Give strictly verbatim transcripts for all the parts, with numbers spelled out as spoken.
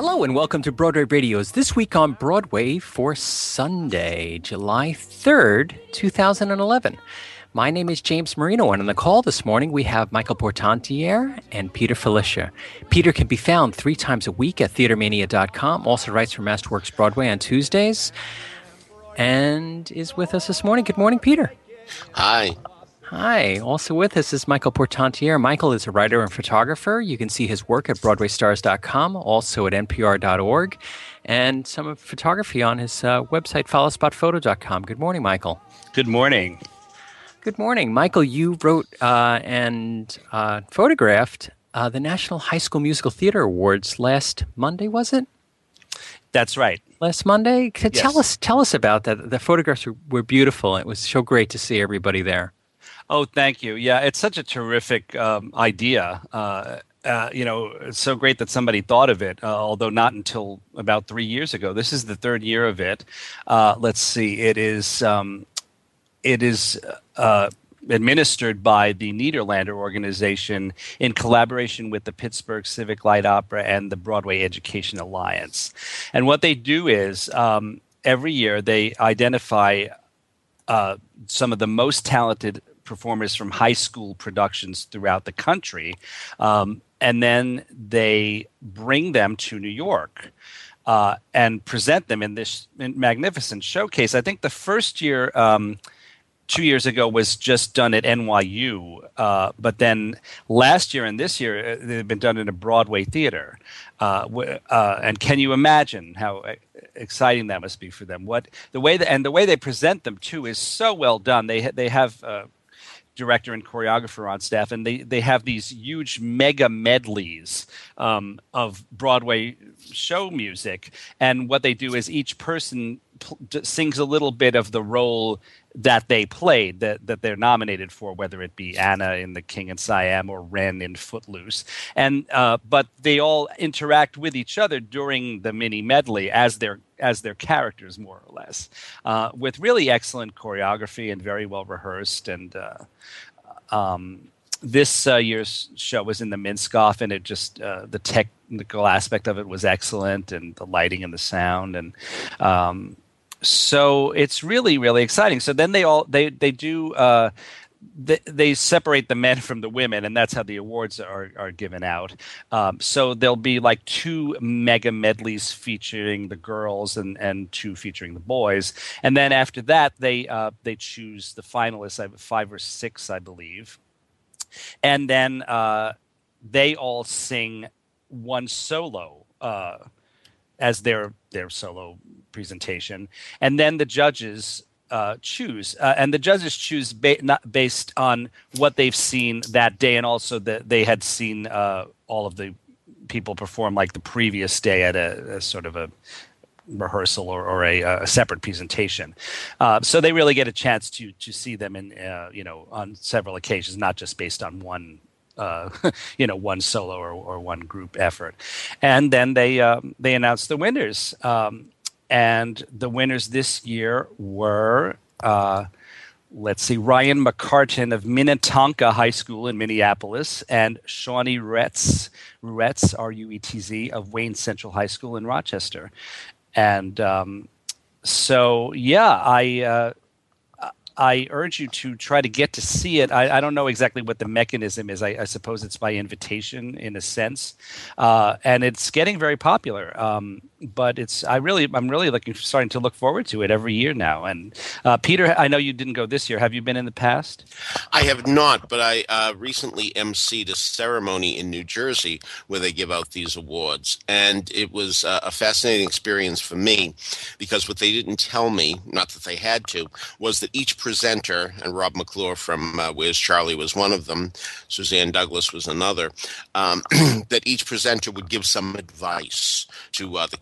Hello and welcome to Broadway Radio's This Week on Broadway for Sunday, July third, twenty eleven. My name is James Marino, and on the call this morning we have Michael Portantiere and Peter Filichia. Peter can be found three times a week at theater mania dot com, also writes for Masterworks Broadway on Tuesdays, and is with us this morning. Good morning, Peter. Hi. Hi. Also with us is Michael Portantiere. Michael is a writer and photographer. You can see his work at broadway stars dot com, also at n p r dot org, and some of photography on his uh, website, follow spot photo dot com. Good morning, Michael. Good morning. Good morning. Michael, you wrote uh, and uh, photographed uh, the National High School Musical Theater Awards last Monday, was it? That's right. Last Monday? Yes. Tell us, tell us about that. The photographs were, were beautiful. It was so great to see everybody there. Oh, thank you. Yeah, it's such a terrific um, idea. Uh, uh, you know, it's so great that somebody thought of it, uh, although not until about three years ago. This is the third year of it. Uh, let's see. It is um, it is uh, administered by the Nederlander organization in collaboration with the Pittsburgh Civic Light Opera and the Broadway Education Alliance. And what they do is um, every year they identify uh, some of the most talented performers from high school productions throughout the country, um, and then they bring them to New York uh, and present them in this magnificent showcase. I think the first year, um, two years ago, was just done at N Y U, uh, but then last year and this year they've been done in a Broadway theater. Uh, uh, and can you imagine how exciting that must be for them? What the way that, and the way they present them too is so well done. They they have uh, director and choreographer on staff, and they, they have these huge mega medleys um, of Broadway show music. And what they do is each person pl- sings a little bit of the role that they played, that, that they're nominated for, whether it be Anna in The King and Siam or Wren in Footloose. And uh, but they all interact with each other during the mini medley as their as their characters, more or less, uh, with really excellent choreography and very well rehearsed. And uh, um, this uh, year's show was in the Minskoff, and it just uh, the technical aspect of it was excellent, and the lighting and the sound, and um, so it's really, really exciting. So then they all they they do uh, they, they separate the men from the women, and that's how the awards are are given out. Um, so there'll be like two mega medleys featuring the girls and and two featuring the boys, and then after that they uh, they choose the finalists, I five or six, I believe, and then uh, they all sing one solo uh, as their their solo presentation, and then the judges uh, choose, uh, and the judges choose ba- not based on what they've seen that day, and also that they had seen uh, all of the people perform like the previous day at a, a sort of a rehearsal or, or a, a separate presentation. Uh, so they really get a chance to to see them in uh, you know on several occasions, not just based on one. Uh, you know, one solo or, or one group effort, and then they um, they announced the winners. Um, And the winners this year were, uh, let's see, Ryan McCartan of Minnetonka High School in Minneapolis, and Shawnee Ruetz, Ruetz, R U E T Z, of Wayne Central High School in Rochester. And um, so, yeah, I uh, I urge you to try to get to see it. I, I don't know exactly what the mechanism is. I, I suppose it's by invitation in a sense, uh, and it's getting very popular. Um, but it's I really I'm really looking starting to look forward to it every year now. And uh, Peter, I know you didn't go this year. Have you been in the past? I have not, but I uh, recently emceed a ceremony in New Jersey where they give out these awards, and it was uh, a fascinating experience for me because what they didn't tell me, not that they had to, was that each presenter, and Rob McClure from uh, Where's Charlie was one of them, Suzanne Douglas was another, um, that each presenter would give some advice to uh, the kids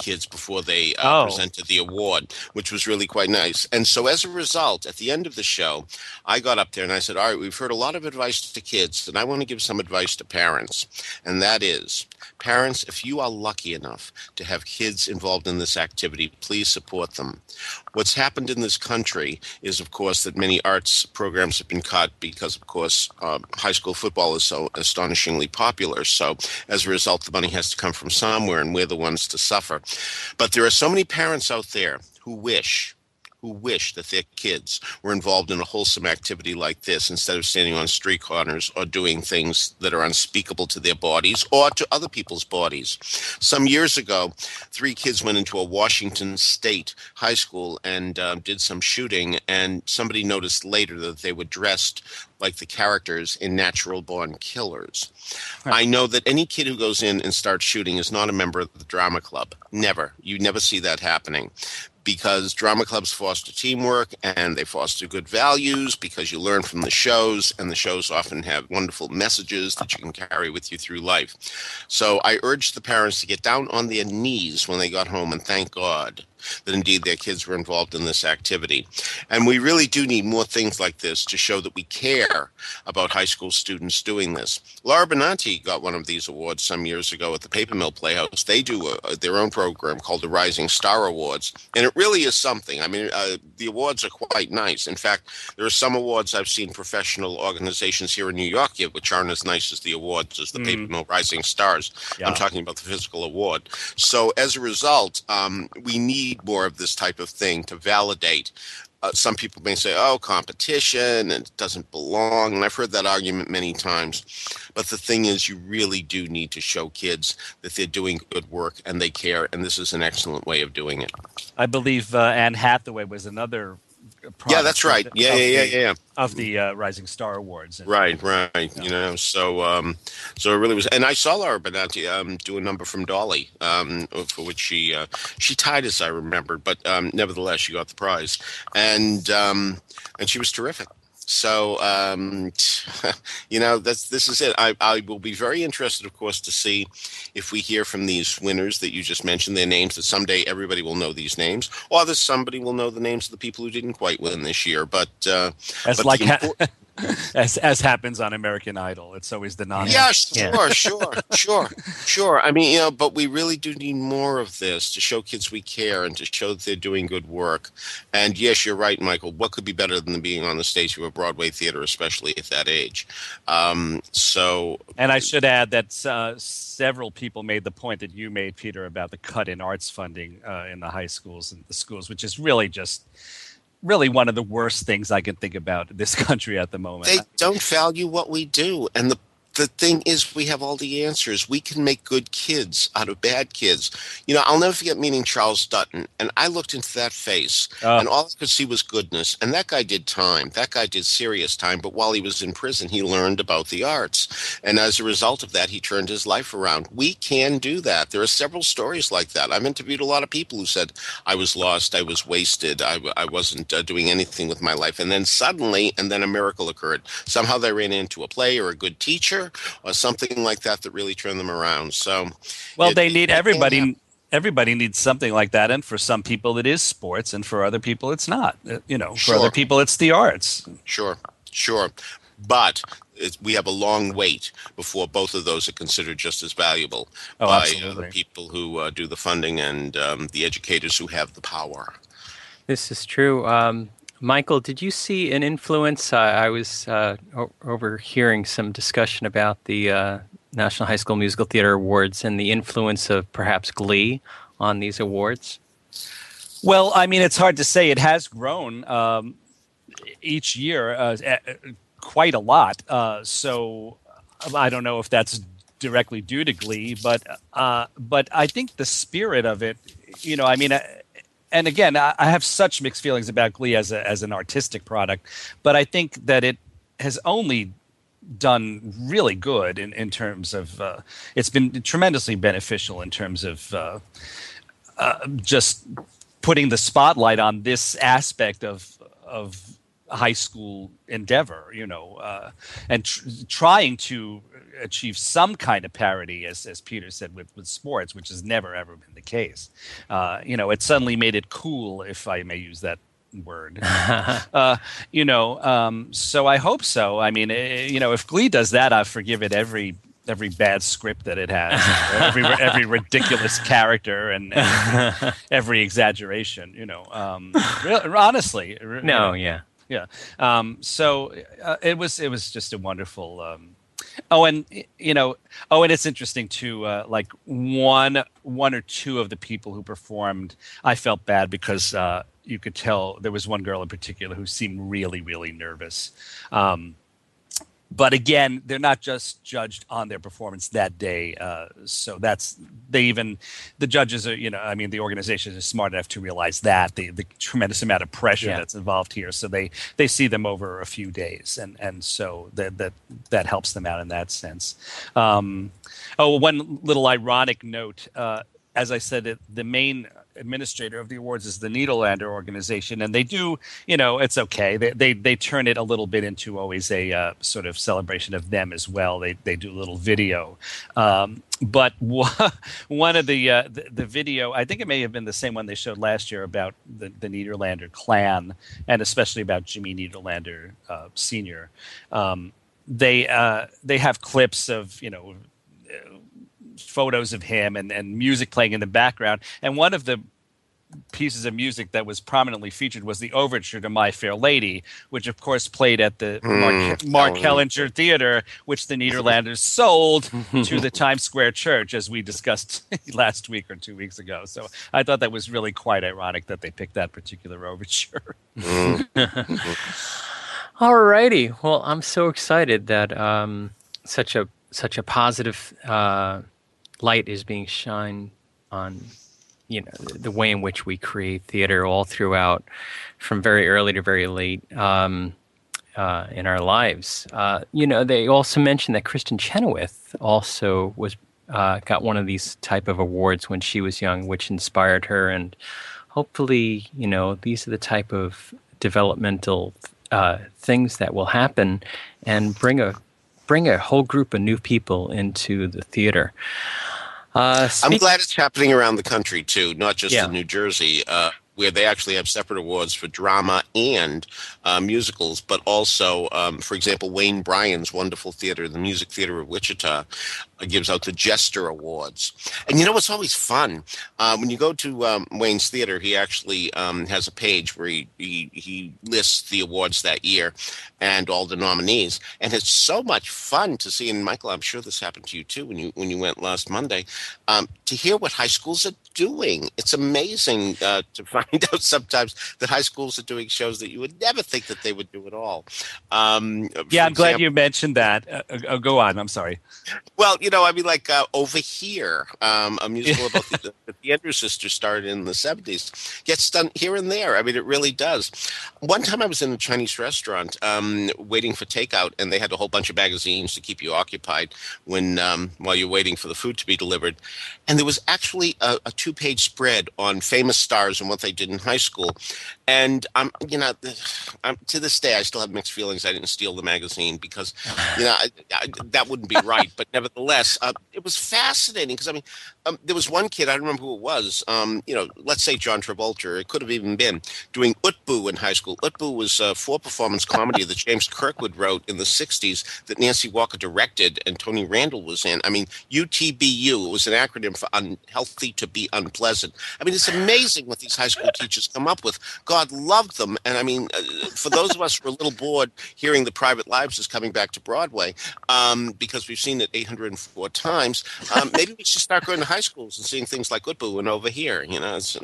kids before they uh, Oh. presented the award, which was really quite nice. And so as a result, at the end of the show, I got up there and I said, all right, we've heard a lot of advice to kids, and I want to give some advice to parents. And that is, parents, if you are lucky enough to have kids involved in this activity, please support them. What's happened in this country is, of course, that many arts programs have been cut because, of course, uh, high school football is so astonishingly popular. So as a result, the money has to come from somewhere, and we're the ones to suffer. But there are so many parents out there who wish who wish that their kids were involved in a wholesome activity like this instead of standing on street corners or doing things that are unspeakable to their bodies or to other people's bodies. Some years ago, three kids went into a Washington State high school and uh, did some shooting, and somebody noticed later that they were dressed like the characters in Natural Born Killers. Right. I know that any kid who goes in and starts shooting is not a member of the drama club. Never. You never see that happening. Because drama clubs foster teamwork and they foster good values because you learn from the shows, and the shows often have wonderful messages that you can carry with you through life. So I urge the parents to get down on their knees when they got home and thank God that indeed their kids were involved in this activity. And we really do need more things like this to show that we care about high school students doing this. Laura Benanti got one of these awards some years ago at the Paper Mill Playhouse. They do a, their own program called the Rising Star Awards, and it really is something. I mean, uh, the awards are quite nice. In fact, there are some awards I've seen professional organizations here in New York give, which aren't as nice as the awards as the mm. Paper Mill Rising Stars. Yeah. I'm talking about the physical award. So as a result, um, we need more of this type of thing to validate. Uh, some people may say, oh, competition, and it doesn't belong. And I've heard that argument many times. But the thing is, you really do need to show kids that they're doing good work and they care. And this is an excellent way of doing it. I believe uh, Anne Hathaway was another Yeah, that's right. Of, yeah, of yeah, yeah, the, yeah. Of the uh, Rising Star Awards. Right, right. Yeah. You know, so um, so it really was. And I saw Laura Benanti um, do a number from Dolly, um, for which she uh, she tied, as I remembered, but um, nevertheless, she got the prize, and um, and she was terrific. So, um, you know, that's this is it. I, I will be very interested, of course, to see if we hear from these winners that you just mentioned, their names, that someday everybody will know these names, or that somebody will know the names of the people who didn't quite win this year. But uh, as but like ha- as as happens on American Idol, it's always the non. Yeah, sure, yeah. sure, sure, sure. I mean, you know, but we really do need more of this to show kids we care and to show that they're doing good work. And yes, you're right, Michael. What could be better than being on the stage of a Broadway theater, especially at that age? Um, so, and I should add that uh, several people made the point that you made, Peter, about the cut in arts funding uh, in the high schools and the schools, which is really just. Really one of the worst things I can think about in this country at the moment. They don't value what we do. And the the thing is, we have all the answers. We can make good kids out of bad kids. You know, I'll never forget meeting Charles Dutton, and I looked into that face, uh, and all I could see was goodness. And that guy did time. That guy did serious time. But while he was in prison, he learned about the arts. And as a result of that, he turned his life around. We can do that. There are several stories like that. I've interviewed a lot of people who said, I was lost, I was wasted, I, I wasn't uh, doing anything with my life. And then suddenly, and then a miracle occurred. Somehow they ran into a play or a good teacher or something like that that really turned them around. So, well, it, they need it, everybody. Everybody needs something like that, and for some people it is sports, and for other people it's not. You know, for sure. other people it's the arts. Sure, sure, but it, we have a long wait before both of those are considered just as valuable oh, by absolutely. uh, the people who uh, do the funding and um, the educators who have the power. This is true. Um, Michael, did you see an influence? Uh, I was uh, o- overhearing some discussion about the uh, National High School Musical Theater Awards and the influence of perhaps Glee on these awards. Well, I mean, it's hard to say. It has grown um, each year uh, quite a lot. Uh, so I don't know if that's directly due to Glee, but uh, but I think the spirit of it, you know, I mean. I, And again, I have such mixed feelings about Glee as a, as an artistic product, but I think that it has only done really good in, in terms of uh, it's been tremendously beneficial in terms of uh, uh, just putting the spotlight on this aspect of of high school endeavor, you know, uh, and tr- trying to achieve some kind of parity, as as Peter said, with, with sports, which has never ever been the case. Uh, you know, it suddenly made it cool, if I may use that word. uh, you know, um, so I hope so. I mean, eh, you know, if Glee does that, I forgive it every every bad script that it has, every every ridiculous character, and, and every, every exaggeration. You know, um, real, honestly, no, you know, yeah. yeah. Um, so uh, it was it was just a wonderful. Um, oh, and you know, oh, and it's interesting too. Uh, like one one or two of the people who performed, I felt bad because uh, you could tell there was one girl in particular who seemed really really nervous. Um, But again, they're not just judged on their performance that day. Uh, so that's they even the judges are, you know, I mean, the organization is smart enough to realize that the, the tremendous amount of pressure Yeah. that's involved here. So they they see them over a few days, and and so that that that helps them out in that sense. Um, oh, one little ironic note. Uh, as I said, it, the main administrator of the awards is the Nederlander organization, and they do, you know, it's okay. They they, they turn it a little bit into always a uh, sort of celebration of them as well. They they do a little video, um, but one of the, uh, the the video, I think it may have been the same one they showed last year about the, the Nederlander clan, and especially about Jimmy Nederlander uh, Senior. Um, they uh, they have clips of, you know, photos of him and, and music playing in the background. And one of the pieces of music that was prominently featured was the overture to My Fair Lady, which of course played at the Mm, Mark, Mark oh. Hellinger Theater, which the Nederlanders sold to the Times Square Church, as we discussed last week or two weeks ago. So I thought that was really quite ironic that they picked that particular overture. Mm. All righty. Well, I'm so excited that um, such a such a positive uh, light is being shined on, you know, the way in which we create theater all throughout, from very early to very late um, uh, in our lives. Uh, you know, they also mentioned that Kristen Chenoweth also was uh, got one of these type of awards when she was young, which inspired her. And hopefully, you know, these are the type of developmental uh, things that will happen and bring a bring a whole group of new people into the theater. Uh, I'm speak- glad it's happening around the country, too, not just Yeah. in New Jersey, uh, where they actually have separate awards for drama and uh, musicals, but also, um, for example, Wayne Bryan's wonderful theater, the Music Theater of Wichita, uh, gives out the Jester Awards. And you know what's always fun? Uh, when you go to um, Wayne's Theater, he actually um, has a page where he, he, he lists the awards that year and all the nominees. And it's so much fun to see, and Michael, I'm sure this happened to you too when you when you went last Monday, um, to hear what high schools are doing. It's amazing uh, to find out sometimes that high schools are doing shows that you would never think that they would do at all. Um, Yeah, for I'm glad example- you mentioned that. Uh, uh, go on. I'm sorry. Well, you know, I mean, like uh, Over Here, um, a musical about the, the, the Andrews Sisters started in the seventies, gets done here and there. I mean, it really does. One time I was in a Chinese restaurant um, waiting for takeout, and they had a whole bunch of magazines to keep you occupied when um, while you're waiting for the food to be delivered. And there was actually a, a two-page spread on famous stars and what they did in high school. And, um, you know, I'm, to this day, I still have mixed feelings I didn't steal the magazine because, you know, I, I, that wouldn't be right. But nevertheless, uh, it was fascinating because, I mean, um, there was one kid, I don't remember who it was, um, you know, let's say John Travolta, it could have even been, doing Utbu in high school. Utbu was a four-performance comedy that James Kirkwood wrote in the sixties that Nancy Walker directed and Tony Randall was in. I mean, U T B U, it was an acronym for unhealthy to be unpleasant. I mean, it's amazing what these high school teachers come up with. God love them. And I mean, uh, for those of us who are a little bored hearing The Private Lives is coming back to Broadway, um, because we've seen it eight hundred four times, um, maybe we should start going to high schools and seeing things like Utbu and Over Here, you know. It's,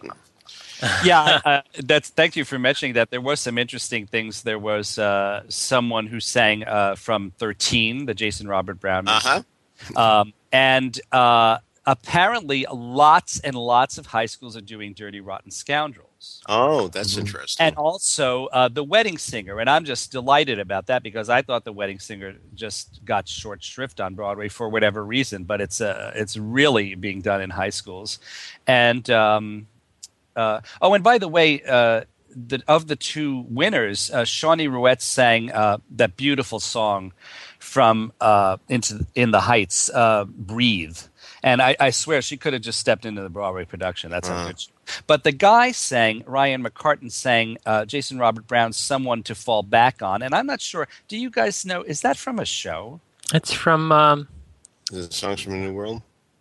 Yeah, uh, that's. Thank you for mentioning that. There was some interesting things. There was uh, someone who sang uh, from thirteen, the Jason Robert Brown musical. uh-huh. Um, and uh, apparently lots and lots of high schools are doing Dirty Rotten Scoundrels. Oh, that's interesting. And also uh, The Wedding Singer. And I'm just delighted about that because I thought The Wedding Singer just got short shrift on Broadway for whatever reason. But it's uh, it's really being done in high schools. And, um, uh, oh, and by the way, uh, the, of the two winners, uh, Shawnee Ruette sang uh, that beautiful song from uh, into in the Heights, uh, "Breathe," and I, I swear she could have just stepped into the Broadway production. That's how Uh. good. She, but the guy sang, Ryan McCartan sang uh, Jason Robert Brown's "Someone to Fall Back On," and I'm not sure. Do you guys know? Is that from a show? It's from. Um, Is it Songs from a New World?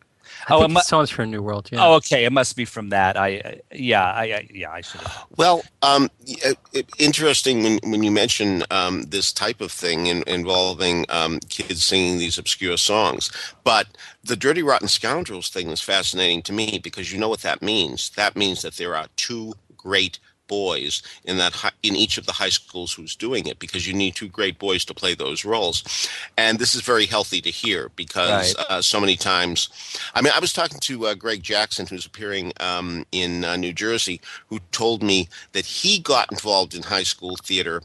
I Oh, think it mu- it's Songs for a New World. Yeah. Oh, okay. It must be from that. I, I yeah, I, I yeah, I should have. Well, um, y- uh, interesting when, when you mention um, this type of thing in, involving um, kids singing these obscure songs. But the Dirty Rotten Scoundrels thing is fascinating to me because you know what that means. That means that there are two great boys in that hi- in each of the high schools who's doing it, because you need two great boys to play those roles. And this is very healthy to hear because Right. uh, so many times, I mean, I was talking to uh, Greg Jackson, who's appearing um, in uh, New Jersey, who told me that he got involved in high school theater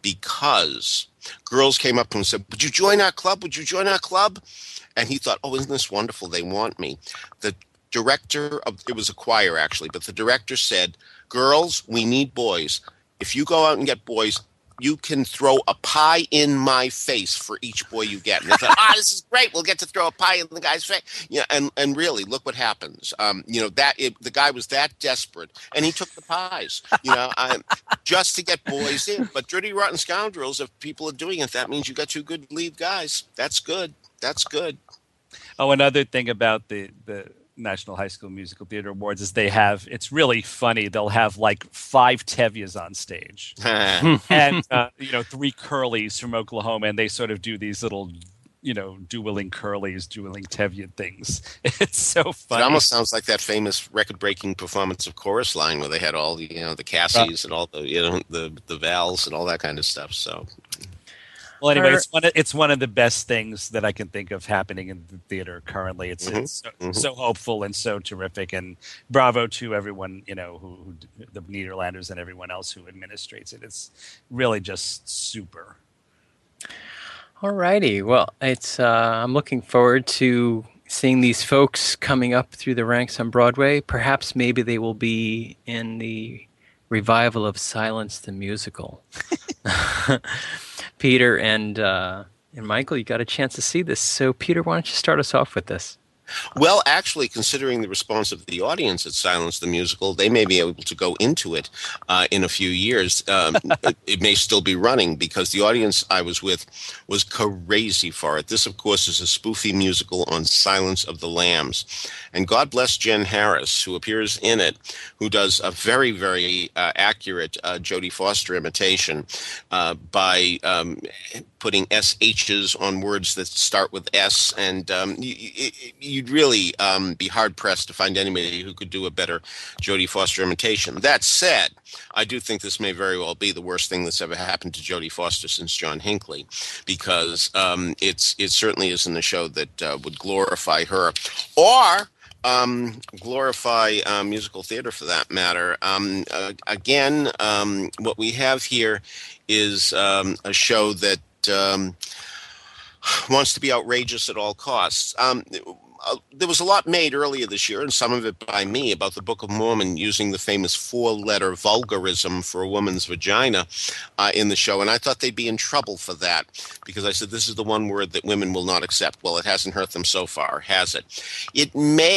because girls came up to him and said, "Would you join our club? Would you join our club?" And he thought, "Oh, isn't this wonderful? They want me." The director of, it was a choir actually, but the director said, "Girls, we need boys. If you go out and get boys, you can throw a pie in my face for each boy you get." And they thought, "Ah, this is great. We'll get to throw a pie in the guy's face." Yeah, and and really, look what happens. Um, you know that it, the guy was that desperate, and he took the pies. You know, um, just to get boys in. But Dirty Rotten Scoundrels, if people are doing it, that means you got two good lead guys. That's good. That's good. Oh, another thing about the the National High School Musical Theater Awards is they have, it's really funny. They'll have like five Tevyas on stage and, uh, you know, three Curlies from Oklahoma. And they sort of do these little, you know, dueling Curlies, dueling Tevye things. It's so funny. It almost sounds like that famous record-breaking performance of Chorus Line where they had all the, you know, the Cassies and all the, you know, the the Vals and all that kind of stuff. So, well, anyway, Are- it's one of, it's one of the best things that I can think of happening in the theater currently. It's, Mhm, it's so, mhm. so hopeful and so terrific, and bravo to everyone, you know, who, who the Nederlanders and everyone else who administrates it. It's really just super. All righty. Well, it's. Uh, I'm looking forward to seeing these folks coming up through the ranks on Broadway. Perhaps maybe they will be in the revival of Silence the Musical. Peter and uh, and Michael, you got a chance to see this. So, Peter, why don't you start us off with this? well, actually, considering the response of the audience at Silence the Musical, they may be able to go into it uh, in a few years. Um, it, it may still be running because the audience I was with was crazy for it. This, of course, is a spoofy musical on Silence of the Lambs. And God bless Jen Harris, who appears in it, who does a very, very uh, accurate uh, Jodie Foster imitation uh, by um, putting S H's on words that start with S. And um, you, you, you'd really um, be hard-pressed to find anybody who could do a better Jodie Foster imitation. That said, I do think this may very well be the worst thing that's ever happened to Jodie Foster since John Hinckley, because um, it's it certainly isn't a show that uh, would glorify her or um, glorify uh, musical theater for that matter. Um, uh, again, um, what we have here is um, a show that um, wants to be outrageous at all costs. Um, uh, there was a lot made earlier this year, and some of it by me, about the Book of Mormon using the famous four-letter vulgarism for a woman's vagina uh, in the show, and I thought they'd be in trouble for that, because I said this is the one word that women will not accept. Well, it hasn't hurt them so far, has it? It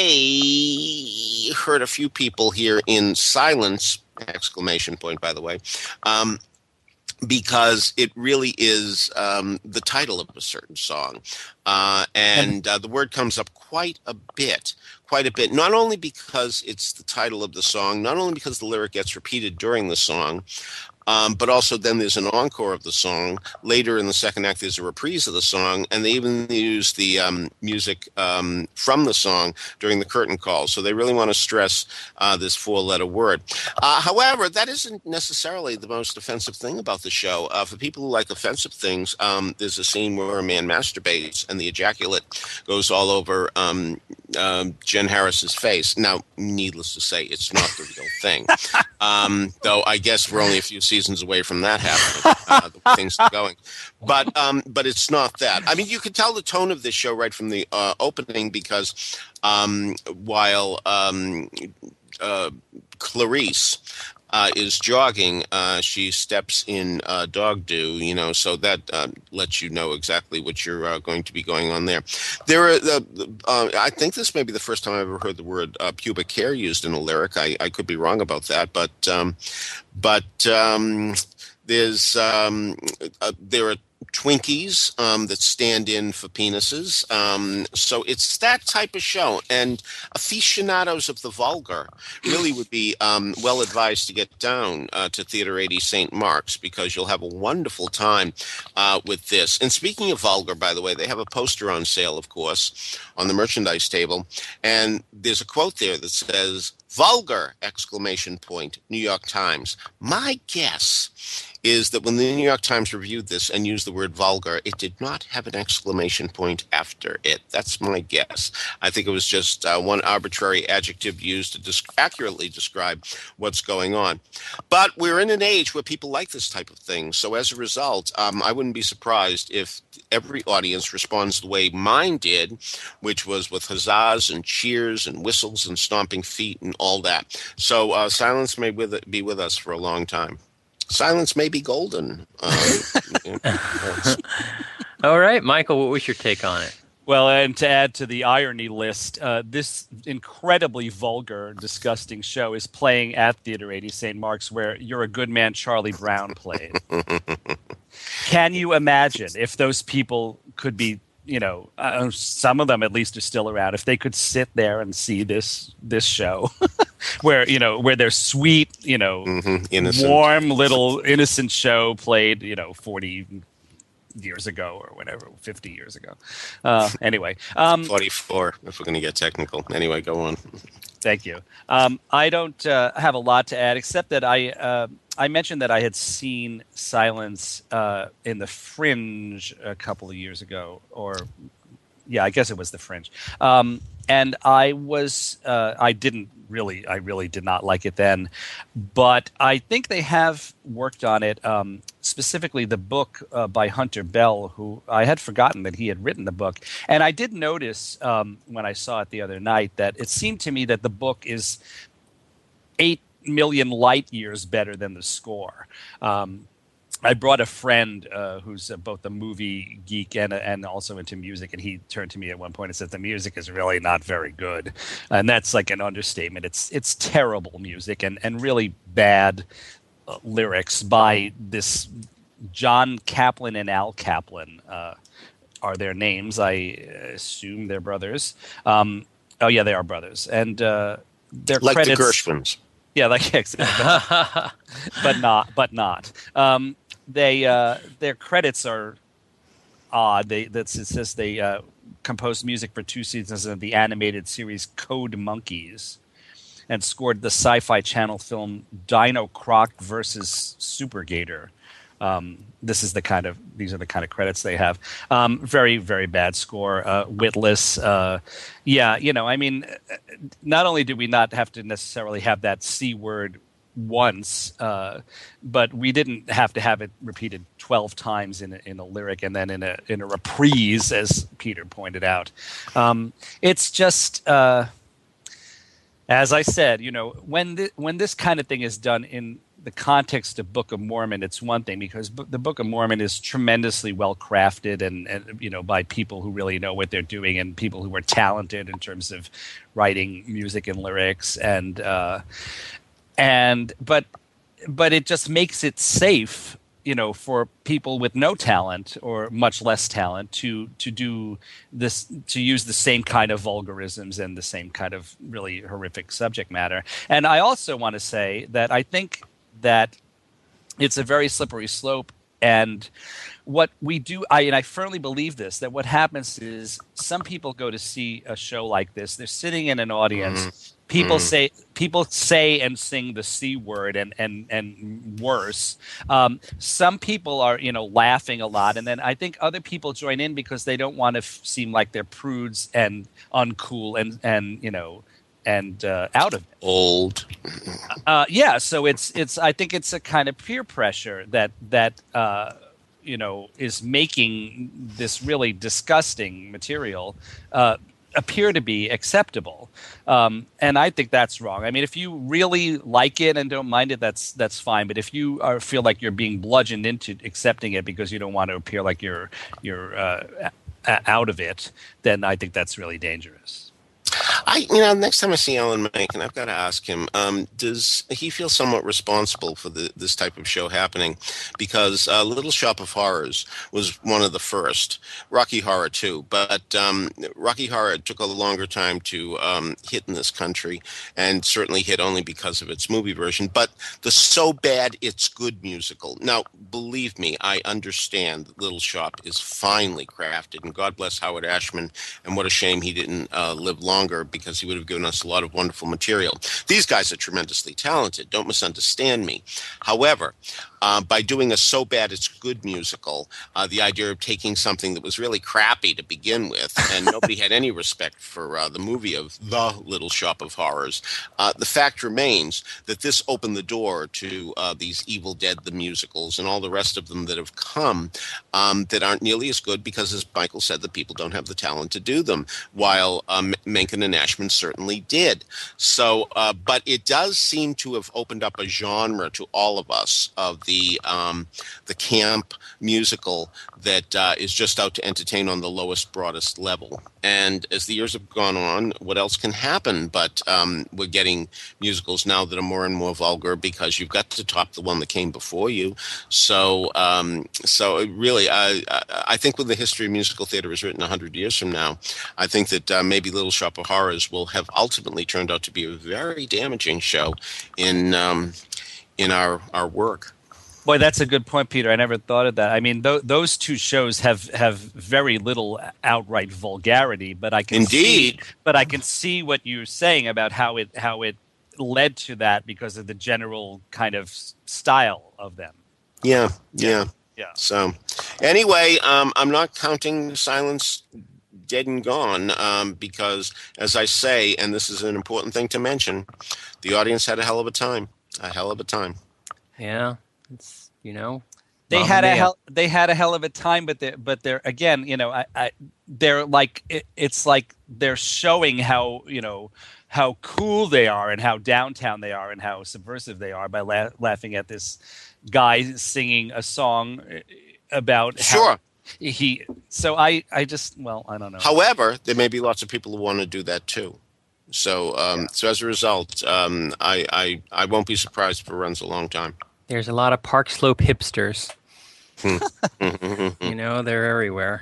may hurt a few people here in silence, exclamation point, by the way, um, because it really is um, the title of a certain song. Uh, and uh, the word comes up quite a bit, quite a bit, not only because it's the title of the song, not only because the lyric gets repeated during the song, um, but also then there's an encore of the song. Later in the second act, there's a reprise of the song, and they even use the um, music um, from the song during the curtain call. So they really want to stress uh, this four-letter word. Uh, however, that isn't necessarily the most offensive thing about the show. Uh, for people who like offensive things, um, there's a scene where a man masturbates, and the ejaculate goes all over um, um, Jen Harris's face. Now, needless to say, it's not the real thing. Um, though I guess we're only a few seasons away from that happening, uh, the way things are going. But um, but it's not that. I mean, you can tell the tone of this show right from the uh, opening, because um, while um, uh, Clarice uh, is jogging, uh, she steps in uh, dog do, you know, so that uh, lets you know exactly what you're uh, going to be going on there. There are, uh, uh, I think this may be the first time I've ever heard the word uh, pubic hair used in a lyric. I, I could be wrong about that, but um, but um, there's um, uh, there are Twinkies um, that stand in for penises. Um, so it's that type of show. And aficionados of the vulgar really would be um, well advised to get down uh, to Theater eighty Saint Mark's, because you'll have a wonderful time uh, with this. And speaking of vulgar, by the way, they have a poster on sale, of course, on the merchandise table. And there's a quote there that says, "Vulgar!" exclamation point, New York Times. My guess is that when the New York Times reviewed this and used the word vulgar, it did not have an exclamation point after it. That's my guess. I think it was just uh, one arbitrary adjective used to desc- accurately describe what's going on. But we're in an age where people like this type of thing. So as a result, um, I wouldn't be surprised if every audience responds the way mine did, which was with huzzas and cheers and whistles and stomping feet and all that. So uh, silence may with it, be with us for a long time. Silence may be golden. Um, All right, Michael, what was your take on it? Well, and to add to the irony list, uh, this incredibly vulgar, disgusting show is playing at Theater eighty Saint Mark's, where You're a Good Man, Charlie Brown played. Can you imagine if those people could be, you know, uh, some of them at least are still around, if they could sit there and see this this show, where, you know, where their sweet, you know, mm-hmm. warm little innocent show played, you know, forty years ago or whatever, fifty years ago. Uh, anyway. Um, forty-four, if we're going to get technical. Anyway, go on. Thank you. Um, I don't uh, have a lot to add, except that I uh, I mentioned that I had seen Silence uh, in the Fringe a couple of years ago, or yeah, I guess it was the Fringe. Um, and I was uh, I didn't really I really did not like it then, but I think they have worked on it. Um, specifically, the book uh, by Hunter Bell, who I had forgotten that he had written the book, and I did notice um, when I saw it the other night that it seemed to me that the book is eight million light years better than the score. Um, I brought a friend uh, who's uh, both a movie geek and and also into music, and he turned to me at one point and said, "The music is really not very good," and that's like an understatement. It's it's terrible music and and really bad uh, lyrics by this John Kaplan and Al Kaplan uh, are their names. I assume they're brothers. Um, oh yeah, they are brothers, and uh, their like credits, the Gershwins. Yeah, like exactly, but not, but not. Um, They uh, their credits are odd. They that's it says they uh, composed music for two seasons of the animated series Code Monkeys, and scored the Sci-Fi Channel film Dino Croc versus Super Gator. Um, this is the kind of these are the kind of credits they have. Um, very very bad score, uh, witless. Uh, yeah, you know, I mean, not only do we not have to necessarily have that C word once, uh, but we didn't have to have it repeated twelve times in a, in a lyric and then in a in a reprise, as Peter pointed out. Um, it's just, uh, as I said, you know, when th- when this kind of thing is done in the context of Book of Mormon, it's one thing, because b- the Book of Mormon is tremendously well crafted and, and you know, by people who really know what they're doing and people who are talented in terms of writing music and lyrics and. Uh, And but but it just makes it safe, you know, for people with no talent or much less talent to to do this, to use the same kind of vulgarisms and the same kind of really horrific subject matter. And I also want to say that I think that it's a very slippery slope. And what we do, I and I firmly believe this, that what happens is some people go to see a show like this. They're sitting in an audience. Mm-hmm. People mm. say people say and sing the C word and and and worse. Um, some people are, you know, laughing a lot, and then I think other people join in because they don't want to f- seem like they're prudes and uncool and and you know and uh, out of it. Old. Uh, yeah, so it's it's I think it's a kind of peer pressure that that uh, you know is making this really disgusting material. Uh, appear to be acceptable. Um, and I think that's wrong. I mean, if you really like it and don't mind it, that's that's fine. But if you are, feel like you're being bludgeoned into accepting it because you don't want to appear like you're you're uh, a- out of it, then I think that's really dangerous. I, you know, next time I see Alan Menken, I've got to ask him, um, does he feel somewhat responsible for the, this type of show happening? Because uh, Little Shop of Horrors was one of the first. Rocky Horror, too. But um, Rocky Horror took a longer time to um, hit in this country, and certainly hit only because of its movie version. But the So Bad It's Good musical. Now, believe me, I understand that Little Shop is finely crafted, and God bless Howard Ashman, and what a shame he didn't uh, live longer, because he would have given us a lot of wonderful material. These guys are tremendously talented. Don't misunderstand me. However, uh, by doing a So Bad It's Good musical, uh, the idea of taking something that was really crappy to begin with, and nobody had any respect for uh, the movie of The Little Shop of Horrors, uh, the fact remains that this opened the door to uh, these Evil Dead, the musicals, and all the rest of them that have come um, that aren't nearly as good because, as Michael said, the people don't have the talent to do them, while um, Menken and Ashman certainly did. So, uh, but it does seem to have opened up a genre to all of us of the um, the camp musical that uh, is just out to entertain on the lowest, broadest level. And as the years have gone on, what else can happen? But um, we're getting musicals now that are more and more vulgar because you've got to top the one that came before you. So, um, so it really, I, I think when the history of musical theater is written one hundred years from now, I think that uh, maybe Little Shop of Horrors will have ultimately turned out to be a very damaging show in um, in our our work. Boy, that's a good point, Peter. I never thought of that. I mean, th- those two shows have, have very little outright vulgarity, but I can Indeed. see, but I can see what you're saying about how it how it led to that because of the general kind of style of them. Yeah, yeah, yeah. So, anyway, um, I'm not counting Silence dead and gone um, because, as I say, and this is an important thing to mention, the audience had a hell of a time. A hell of a time. Yeah. It's, you know, they Mamma had Mia. a hell they had a hell of a time, but they're but they're again, you know, I, I they're like it, it's like they're showing how you know how cool they are and how downtown they are and how subversive they are by la- laughing at this guy singing a song about Sure. how he. So I I just well I don't know. However, there may be lots of people who want to do that too. So um, yeah. so as a result, um, I, I I won't be surprised if it runs a long time. There's a lot of Park Slope hipsters. You know, they're everywhere.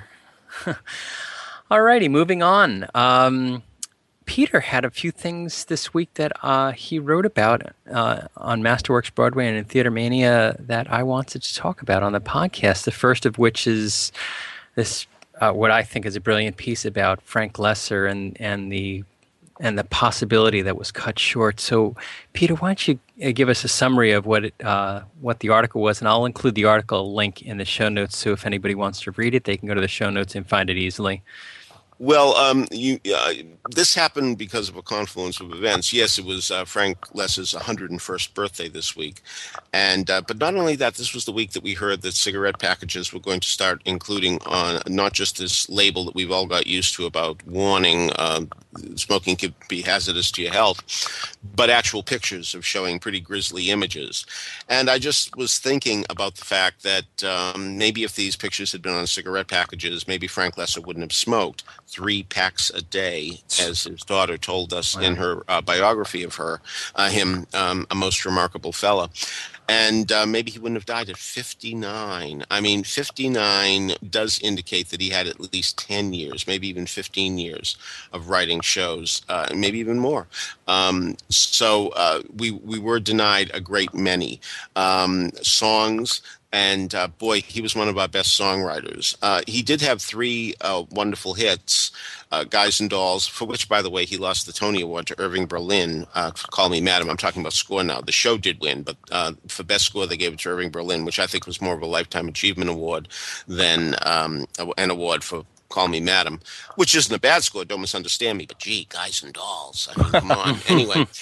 All righty, moving on. Um, Peter had a few things this week that uh, he wrote about uh, on Masterworks Broadway and in Theater Mania that I wanted to talk about on the podcast. The first of which is this, uh, what I think is a brilliant piece about Frank Lesser and and the and the possibility that was cut short. So, Peter, why don't you give us a summary of what it, uh, what the article was, and I'll include the article link in the show notes, so if anybody wants to read it, they can go to the show notes and find it easily. Well, um, you, uh, this happened because of a confluence of events. Yes, it was uh, Frank Lesser's one hundred first birthday this week. and uh, But not only that, this was the week that we heard that cigarette packages were going to start including on not just this label that we've all got used to about warning uh, smoking could be hazardous to your health, but actual pictures of showing pretty grisly images. And I just was thinking about the fact that um, maybe if these pictures had been on cigarette packages, maybe Frank Lesser wouldn't have smoked three packs a day, as his daughter told us wow. in her uh, biography of her, uh, him, um, a most remarkable fella. And uh, maybe he wouldn't have died at fifty-nine. I mean, fifty-nine does indicate that he had at least ten years, maybe even fifteen years of writing shows, uh, maybe even more. Um, so uh, we, we were denied a great many um, songs. And, uh, boy, he was one of our best songwriters. Uh, he did have three uh, wonderful hits, uh, Guys and Dolls, for which, by the way, he lost the Tony Award to Irving Berlin. Uh, Call Me Madam. I'm talking about score now. The show did win, but uh, for best score, they gave it to Irving Berlin, which I think was more of a Lifetime Achievement Award than um, an award for Call Me Madam, which isn't a bad score. Don't misunderstand me. But, gee, Guys and Dolls. I mean, come on. Anyway.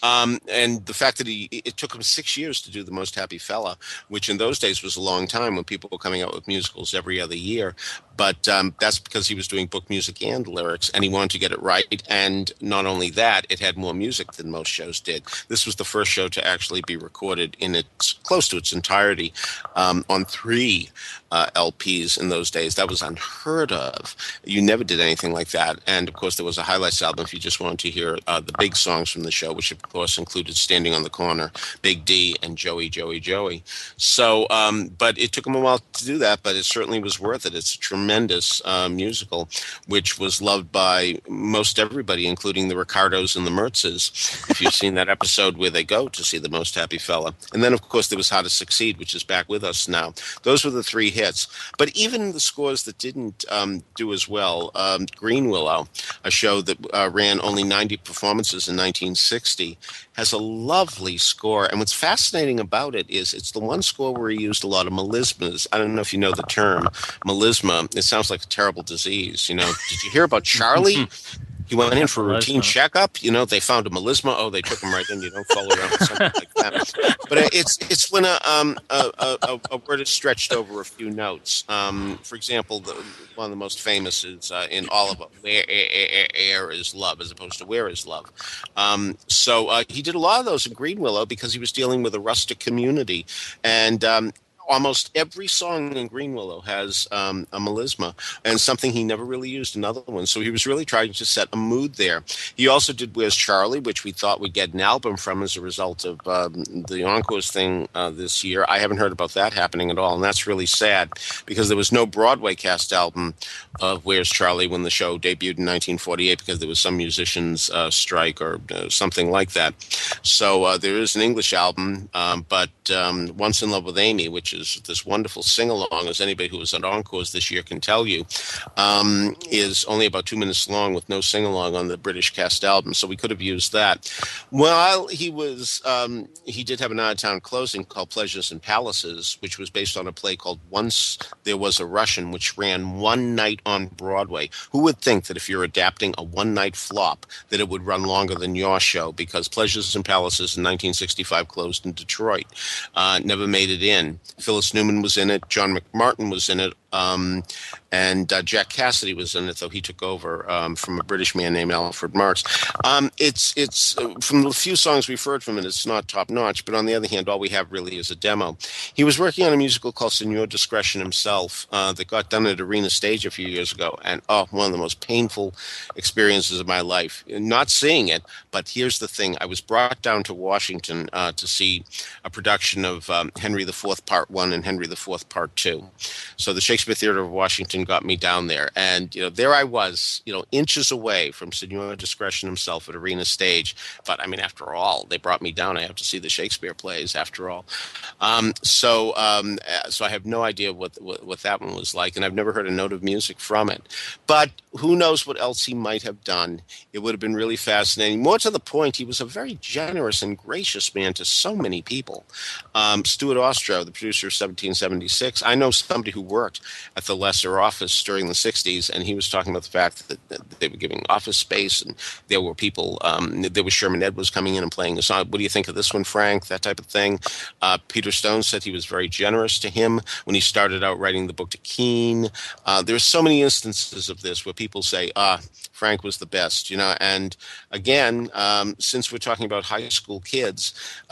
Um, and the fact that he, it took him six years to do The Most Happy Fella, which in those days was a long time when people were coming out with musicals every other year. But um, that's because he was doing book music and lyrics, and he wanted to get it right. And not only that, it had more music than most shows did. This was the first show to actually be recorded in its close to its entirety um, on three uh, L Ps in those days. That was unheard of. You never did anything like that. And of course, there was a highlights album if you just wanted to hear uh, the big songs from the show, which of course included Standing on the Corner, Big D, and Joey, Joey, Joey. So, um, but it took him a while to do that, but it certainly was worth it. It's a tremendous uh, musical, which was loved by most everybody, including the Ricardos and the Mertzes, if you've seen that episode where they go to see The Most Happy Fella. And then, of course, there was How to Succeed, which is back with us now. Those were the three hits. But even the scores that didn't um, do as well, um, Green Willow, a show that uh, ran only ninety performances in nineteen sixty, has a lovely score. And what's fascinating about it is it's the one score where he used a lot of melismas. I don't know if you know the term melisma. It sounds like a terrible disease. You know, did you hear about Charlie? He went in for a routine checkup. You know, they found a melisma. Oh, they took him right in. You don't follow around with something like that. But it's it's when a um a, a, a word is stretched over a few notes. Um, for example, the, one of the most famous is uh, in all of them, where air, air is love, as opposed to where is love. Um, so uh, he did a lot of those in Green Willow because he was dealing with a rustic community, and um, almost every song in Green Willow has um, a melisma and something he never really used in other ones. So he was really trying to set a mood there. He also did Where's Charlie, which we thought we'd get an album from as a result of um, the Encores thing uh, this year. I haven't heard about that happening at all, and that's really sad because there was no Broadway cast album of Where's Charlie when the show debuted in nineteen forty-eight because there was some musicians' uh, strike or uh, something like that. So uh, there is an English album, um, but um, Once in Love with Amy, which is is this wonderful sing-along, as anybody who was at Encores this year can tell you, um, is only about two minutes long with no sing-along on the British cast album, so we could have used that. While he was, um, he did have an out-of-town closing called Pleasures and Palaces, which was based on a play called Once There Was a Russian, which ran one night on Broadway. Who would think that if you're adapting a one-night flop, that it would run longer than your show, because Pleasures and Palaces in nineteen sixty-five closed in Detroit, uh, never made it in. Phyllis Newman was in it. John McMartin was in it. Um, and uh, Jack Cassidy was in it, though he took over um, from a British man named Alfred Marks. Um, it's it's uh, from the few songs we've heard from it, it's not top notch. But on the other hand, all we have really is a demo. He was working on a musical called Senor Discretion himself uh, that got done at Arena Stage a few years ago, and oh, one of the most painful experiences of my life. Not seeing it, but here's the thing: I was brought down to Washington uh, to see a production of um, Henry the Fourth Part One and Henry the Fourth Part Two. So the Shakespeare Theater of Washington got me down there, and you know, there I was, you know, inches away from Senor Discretion himself at Arena Stage. But I mean, after all, they brought me down. I have to see the Shakespeare plays, after all. Um, so, um, so I have no idea what, what what that one was like, and I've never heard a note of music from it. But who knows what else he might have done? It would have been really fascinating. More to the point, he was a very generous and gracious man to so many people. Um, Stuart Ostro, the producer of seventeen seventy-six, I know somebody who worked at the Lesser office during the sixties, and he was talking about the fact that, that they were giving office space, and there were people, um, there was Sherman Edwards coming in and playing a song. What do you think of this one, Frank? That type of thing. Uh, Peter Stone said he was very generous to him when he started out writing the book to Keene. Uh, there's so many instances of this where people say, ah, Frank was the best, you know. And again, um, since we're talking about high school kids,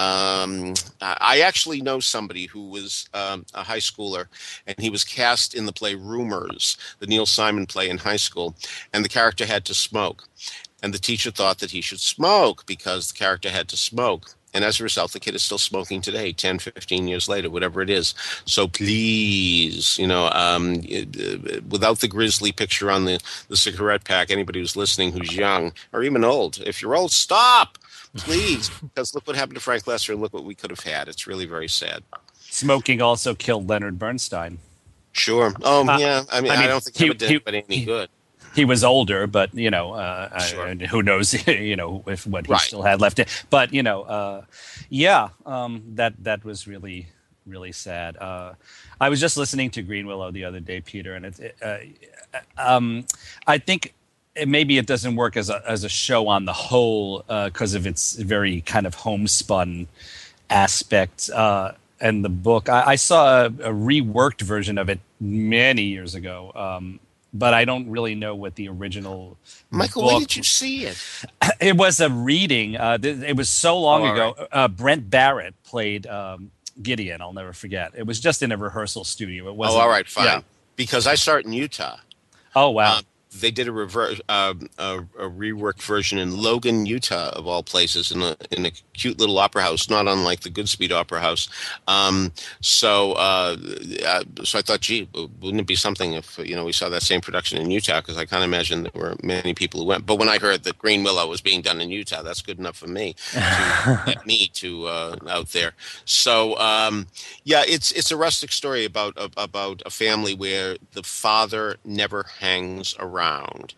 um, I actually know somebody who was um, a high schooler, and he was cast in the play Rumors, the Neil Simon play in high school, and the character had to smoke. And the teacher thought that he should smoke because the character had to smoke. And as a result, the kid is still smoking today, ten, fifteen years later, whatever it is. So please, you know, um, without the grisly picture on the, the cigarette pack, anybody who's listening who's young or even old, if you're old, stop, please. Because look what happened to Frank Lesser and look what we could have had. It's really very sad. Smoking also killed Leonard Bernstein. Sure. Oh, Uh, yeah. I mean, I, I mean, don't think he- it did he- anybody any he- good. He was older, but you know, uh, Sure. I, who knows? You know, if what he Right. still had left. But you know, uh, yeah, um, that that was really really sad. Uh, I was just listening to Green Willow the other day, Peter, and it's. It, uh, um, I think it, maybe it doesn't work as a as a show on the whole because uh, of its very kind of homespun aspect. Uh, and the book, I, I saw a, a reworked version of it many years ago, um, but I don't really know what the original. Michael, book, where did you see it? It was a reading. Uh, th- it was so long oh, ago. Right. Uh, Brent Barrett played um, Gideon. I'll never forget. It was just in a rehearsal studio. It wasn't. Oh, all right, fine. Yeah. Because I saw it in Utah. Oh, wow. Um, they did a, rever- uh, a a reworked version in Logan, Utah, of all places, in a in a cute little opera house, not unlike the Goodspeed Opera House. Um, so, uh, uh, so I thought, gee, wouldn't it be something if you know we saw that same production in Utah? Because I can't imagine there were many people who went. But when I heard that Green Willow was being done in Utah, that's good enough for me to get me to uh, out there. So, um, yeah, it's it's a rustic story about about a family where the father never hangs around.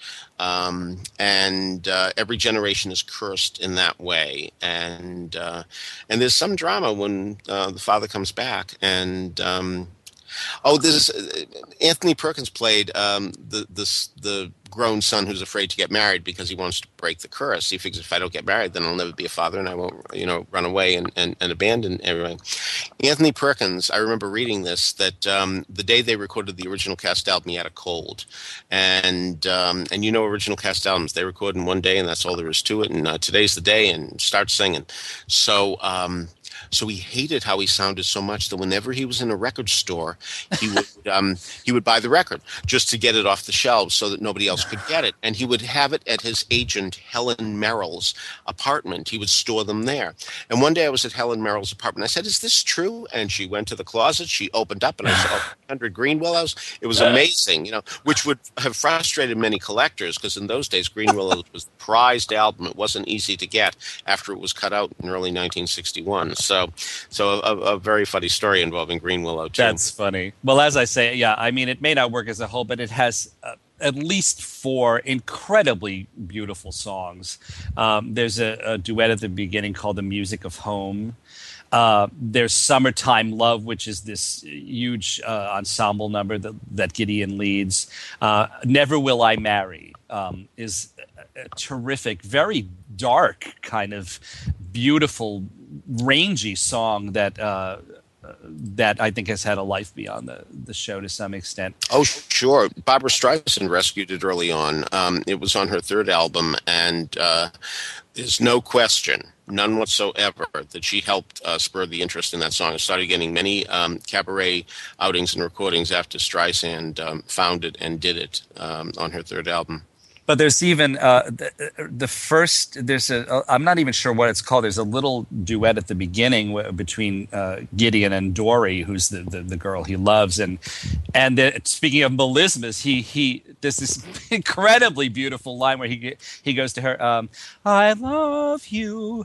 Um, and uh, every generation is cursed in that way, and uh, and there's some drama when uh, the father comes back, and um, oh, this is, uh, Anthony Perkins played um, the this the grown son who's afraid to get married because he wants to break the curse. He figures if I don't get married, then I'll never be a father, and I won't, you know, run away and, and, and abandon everything. Anthony Perkins, I remember reading this, that um, the day they recorded the original cast album, he had a cold. And, um, and you know original cast albums, they record in one day, and that's all there is to it, and uh, today's the day, and start singing. So... Um, So he hated how he sounded so much that whenever he was in a record store, he would um, he would buy the record just to get it off the shelves so that nobody else could get it. And he would have it at his agent, Helen Merrill's apartment. He would store them there. And one day I was at Helen Merrill's apartment. I said, "Is this true?" And she went to the closet. She opened up, and I saw one hundred Green Willows. It was amazing, you know, which would have frustrated many collectors because in those days, Green Willows was the prized album. It wasn't easy to get after it was cut out in early nineteen sixty-one. So, so a, a very funny story involving Green Willow too. That's funny. Well, as I say, yeah, I mean, it may not work as a whole, but it has uh, at least four incredibly beautiful songs. Um, there's a, a duet at the beginning called "The Music of Home." Uh, there's "Summertime Love," which is this huge uh, ensemble number that, that Gideon leads. Uh, "Never Will I Marry" um, is a, a terrific, very dark, kind of beautiful, rangy song that uh, that I think has had a life beyond the, the show to some extent. Oh, sure. Barbra Streisand rescued it early on. Um, it was on her third album, and uh, there's no question, none whatsoever, that she helped uh, spur the interest in that song. It started getting many um, cabaret outings and recordings after Streisand um, found it and did it um, on her third album. But there's even uh, the, the first. There's a. I'm not even sure what it's called. There's a little duet at the beginning w- between uh, Gideon and Dory, who's the, the, the girl he loves, and and the, speaking of melismas, he he there's this incredibly beautiful line where he he goes to her, um, "I love you,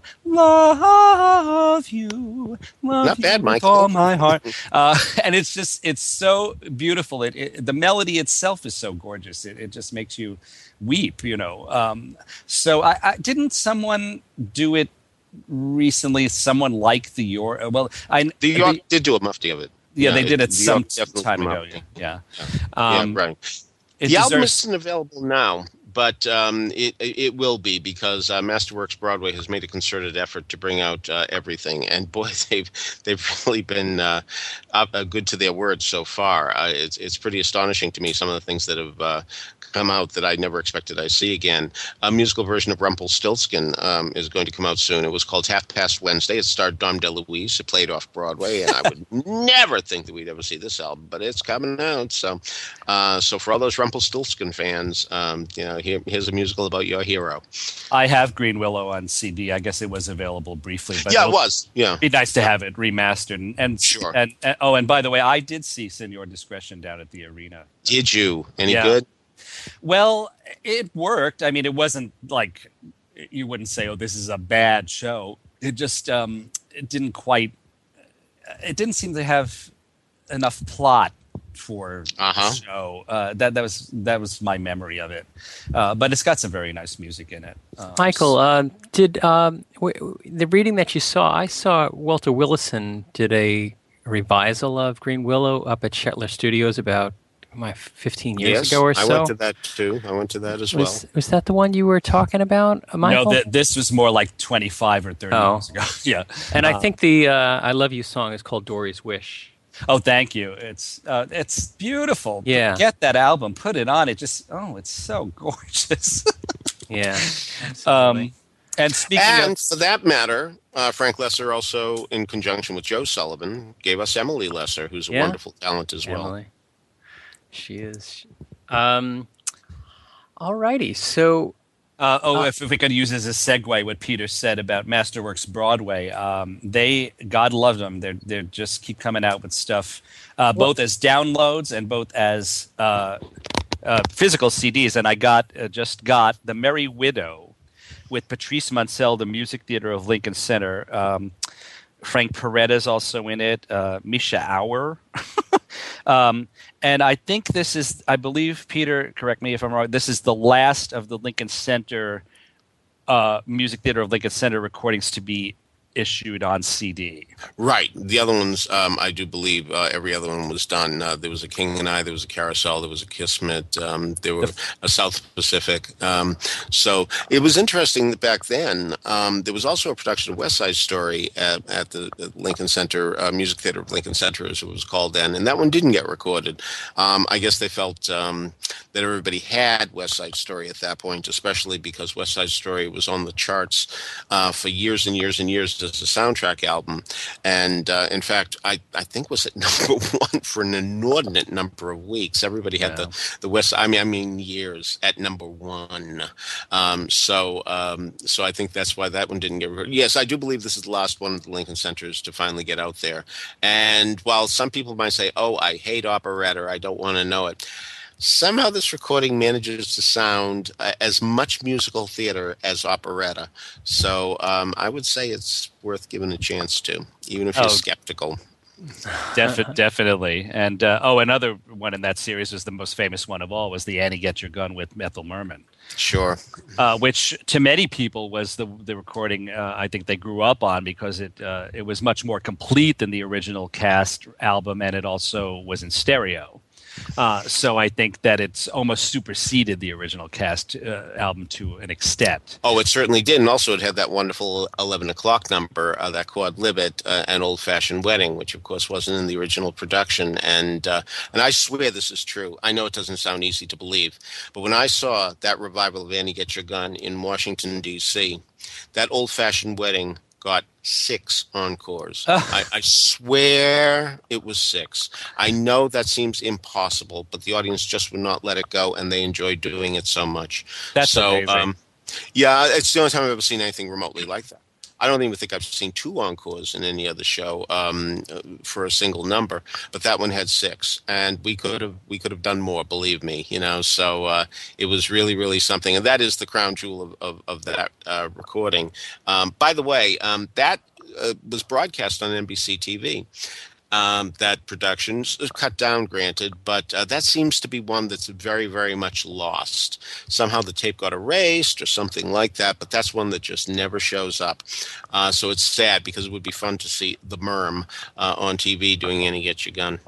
love you, love not you bad, with Michael. all my heart," uh, and it's just it's so beautiful. It, it the melody itself is so gorgeous. It it just makes you weep, you know. Um, so I, I didn't someone do it recently? Someone like the York. Well, I the York the, did do a mufti of it. Yeah, yeah they did it the some York time ago. Mufti. Yeah, yeah, um, yeah right. The deserves- album isn't available now, but um, it it will be because uh, Masterworks Broadway has made a concerted effort to bring out uh, everything, and boy, they've they've really been uh, up, uh, good to their word so far. Uh, it's it's pretty astonishing to me some of the things that have uh, come out that I never expected I'd see again. A musical version of Rumpelstiltskin um, is going to come out soon. It was called Half Past Wednesday. It starred Dom DeLuise. It played off Broadway, and I would never think that we'd ever see this album, but it's coming out. So, uh, so for all those Rumpelstiltskin fans, um, you know, here, here's a musical about your hero. I have Green Willow on C D. I guess it was available briefly, but yeah, it was. Yeah, it'd be nice to have it remastered. And, and sure. And, and oh, and by the way, I did see Senor Discretion down at the arena. Did you? Any yeah. good? Well, it worked. I mean, it wasn't like you wouldn't say, "Oh, this is a bad show." It just um, it didn't quite. It didn't seem to have enough plot for uh-huh. the show. Uh, that that was that was my memory of it. Uh, but it's got some very nice music in it. Uh, Michael, uh, did um, w- the reading that you saw? I saw Walter Willison did a revisal of Green Willow up at Shetler Studios about my fifteen years Yes, ago or I so. went to that too. I went to that as well. Was was that the one you were talking about, Michael? No, th- this was more like twenty-five or thirty Oh. years ago. Yeah. And I Uh, think the uh, "I Love You" song is called "Dory's Wish." Oh, thank you. It's uh, it's beautiful. Yeah. Get that album, put it on. It just oh, it's so gorgeous. Yeah, um, and speaking And of, for that matter, uh, Frank Lesser also, in conjunction with Joe Sullivan, gave us Emily Lesser, who's a Yeah. wonderful talent as well. Emily, she is. Um, all righty, so uh, oh, uh, if, if we could use as a segue what Peter said about Masterworks Broadway, um, they God love them. They they just keep coming out with stuff, uh, both as downloads and both as uh, uh, physical C Ds. And I got uh, just got The Merry Widow with Patrice Munsell, the Music Theater of Lincoln Center. Um, Frank Paredes also in it. Uh, Misha Auer. um, and I think this is, I believe, Peter, correct me if I'm wrong, this is the last of the Lincoln Center, uh, Music Theater of Lincoln Center recordings to be issued on C D. Right. The other ones, um, I do believe, uh, every other one was done. Uh, there was a King and I, there was a Carousel, there was a Kismet, um, there were a South Pacific. Um, so it was interesting that back then um, there was also a production of West Side Story at, at the Lincoln Center, uh, Music Theater of Lincoln Center, as it was called then, and that one didn't get recorded. Um, I guess they felt um, that everybody had West Side Story at that point, especially because West Side Story was on the charts uh, for years and years and years as a soundtrack album, and uh, in fact, I, I think was at number one for an inordinate number of weeks. Everybody had Yeah. the the West. I mean, I mean years at number one. Um, so um, so I think that's why that one didn't get recorded. Yes, I do believe this is the last one of the Lincoln Centers to finally get out there. And while some people might say, "Oh, I hate operetta," or "I don't want to know it," somehow this recording manages to sound uh, as much musical theater as operetta. So um, I would say it's worth giving a chance to, even if you're Oh. skeptical. Defi- definitely. And uh, oh, another one in that series was the most famous one of all was the Annie Get Your Gun with Ethel Merman. Sure. Uh, which to many people was the the recording uh, I think they grew up on because it uh, it was much more complete than the original cast album, and it also was in stereo. Uh, so I think that it's almost superseded the original cast uh, album to an extent. Oh, it certainly did. And also it had that wonderful eleven o'clock number, uh, that quadlibet, uh, An Old-Fashioned Wedding, which, of course, wasn't in the original production. And uh, and I swear this is true. I know it doesn't sound easy to believe. But when I saw that revival of Annie Get Your Gun in Washington, D C, that Old-Fashioned Wedding got six encores. Oh. I, I swear it was six. I know that seems impossible, but the audience just would not let it go, and they enjoyed doing it so much. That's so, amazing. Um, yeah, it's the only time I've ever seen anything remotely like that. I don't even think I've seen two encores in any other show um, for a single number, but that one had six, and we could have we could have done more. Believe me, you know. So uh, it was really, really something, and that is the crown jewel of of, of that uh, recording. Um, by the way, um, that uh, was broadcast on N B C T V. Um, that production's cut down, granted, but uh, that seems to be one that's very, very much lost. Somehow the tape got erased or something like that, but that's one that just never shows up. Uh, so it's sad because it would be fun to see the Merm uh, on T V doing Annie Get Your Gun.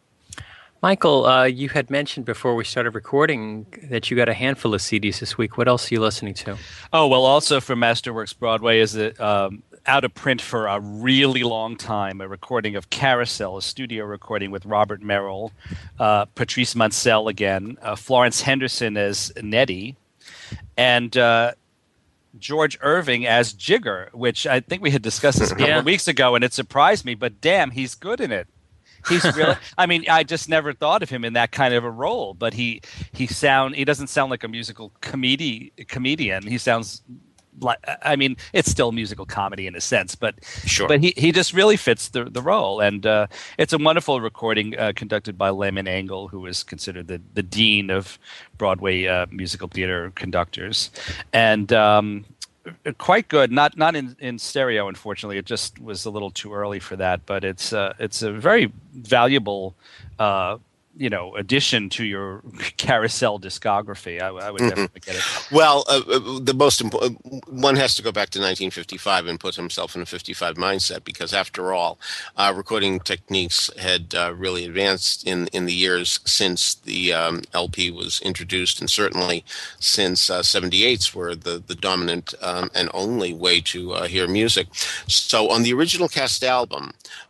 Michael, uh, you had mentioned before we started recording that you got a handful of C Ds this week. What else are you listening to? Oh, well, also from Masterworks Broadway is it um, out of print for a really long time, a recording of Carousel, a studio recording with Robert Merrill, uh, Patrice Munsell again, uh, Florence Henderson as Nettie, and uh, George Irving as Jigger, which I think we had discussed this a couple Yeah. of weeks ago, and it surprised me, but damn, he's good in it. He's really, I mean, I just never thought of him in that kind of a role, but he he sound he doesn't sound like a musical comedy comedian. He sounds like, I mean, it's still musical comedy in a sense, but Sure. but he, he just really fits the the role, and uh, it's a wonderful recording uh, conducted by Lehman Engel, who is considered the the dean of Broadway uh, musical theater conductors, and. Um, Quite good, not not in, in stereo, unfortunately. It just was a little too early for that, but it's uh, it's a very valuable uh, you know, addition to your Carousel discography. I, I would never Mhm. forget it. Well, uh, uh, the most important one has to go back to nineteen fifty-five and put himself in a fifty-five mindset, because after all, uh, recording techniques had uh, really advanced in, in the years since the um, L P was introduced, and certainly since uh, seventy-eights were the, the dominant um, and only way to uh, hear music. So on the original cast album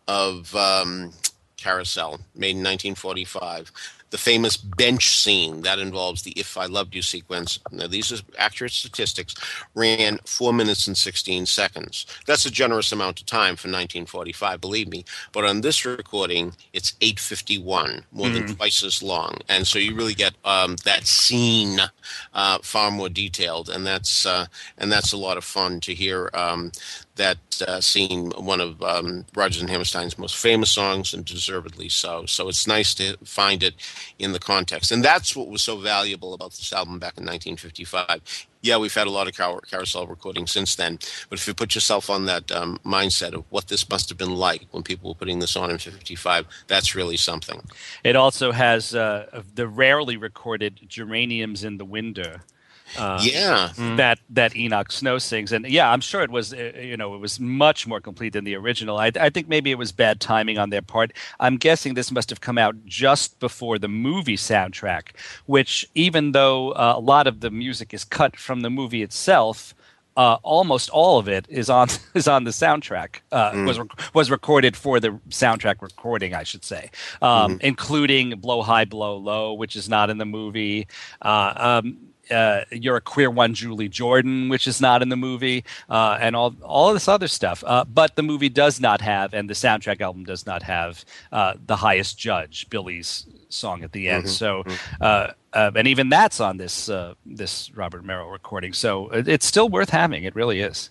of um, Carousel, made in nineteen forty-five, the famous bench scene that involves the "If I Loved You" sequence. Now, these are accurate statistics. Ran four minutes and sixteen seconds. That's a generous amount of time for nineteen forty-five, believe me. But on this recording, it's eight fifty-one, more than Mhm. twice as long. And so you really get um, that scene uh, far more detailed, and that's uh, and that's a lot of fun to hear. Um, that uh, scene, one of um, Rodgers and Hammerstein's most famous songs, and deservedly so. So it's nice to find it in the context. And that's what was so valuable about this album back in nineteen fifty-five. Yeah, we've had a lot of car- carousel recordings since then, but if you put yourself on that um, mindset of what this must have been like when people were putting this on in fifty-five, that's really something. It also has uh, the rarely recorded "Geraniums in the Window." Uh, Yeah. that that Enoch Snow sings, and yeah, I'm sure it was uh, you know it was much more complete than the original. I, I think maybe it was bad timing on their part. I'm guessing this must have come out just before the movie soundtrack, which, even though uh, a lot of the music is cut from the movie itself, uh, almost all of it is on is on the soundtrack. Uh, Mm. was rec- was recorded for the soundtrack recording, I should say, um, including "Blow High, Blow Low," which is not in the movie. Uh, um, uh, "You're a Queer One, Julie Jordan," which is not in the movie, uh, and all all of this other stuff. Uh, but the movie does not have, and the soundtrack album does not have, uh, "The Highest Judge," Billy's song at the end. Mhm. So, uh, uh, and even that's on this uh, this Robert Merrill recording. So it, it's still worth having. It really is.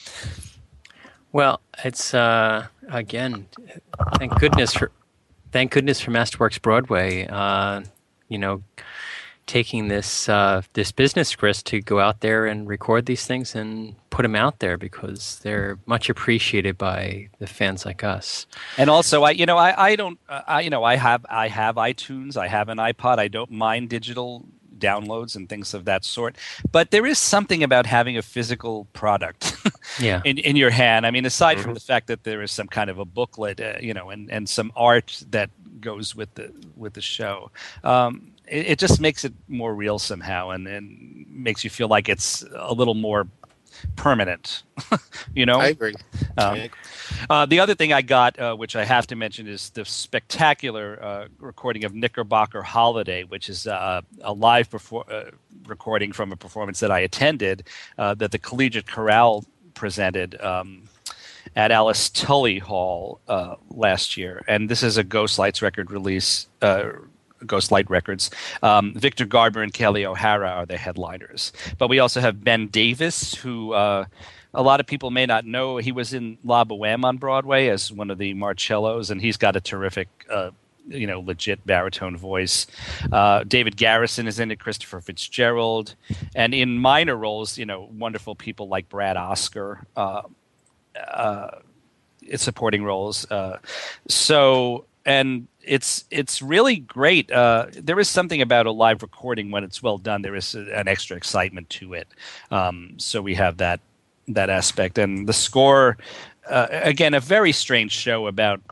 Well, it's uh, again, thank goodness for thank goodness for Masterworks Broadway. Uh, you know, taking this uh, this business risk to go out there and record these things and put them out there, because they're much appreciated by the fans like us. And also, I you know I I don't uh, I you know I have I have iTunes, I have an iPod. I don't mind digital downloads and things of that sort, but there is something about having a physical product Yeah. in in your hand. I mean, aside Mhm. from the fact that there is some kind of a booklet, uh, you know, and and some art that goes with the with the show. Um, it, it just makes it more real somehow, and, and makes you feel like it's a little more permanent. you know, I agree. Um, I agree. uh, the other thing I got, uh, which I have to mention, is the spectacular uh, recording of Knickerbocker Holiday, which is uh, a live perfor- uh, recording from a performance that I attended uh, that the Collegiate Chorale presented um, at Alice Tully Hall uh, last year. And this is a Ghost Lights record release. Uh, Ghost Light Records. Um, Victor Garber and Kelly O'Hara are the headliners. But we also have Ben Davis, who uh, a lot of people may not know. He was in La Boheme on Broadway as one of the Marcellos, and he's got a terrific, uh, you know, legit baritone voice. Uh, David Garrison is in it, Christopher Fitzgerald. And in minor roles, you know, wonderful people like Brad Oscar, uh, uh, supporting roles. Uh, so... And it's it's really great. Uh, there is something about a live recording when it's well done. There is an extra excitement to it. Um, so we have that that aspect, and the score. Uh, again, a very strange show about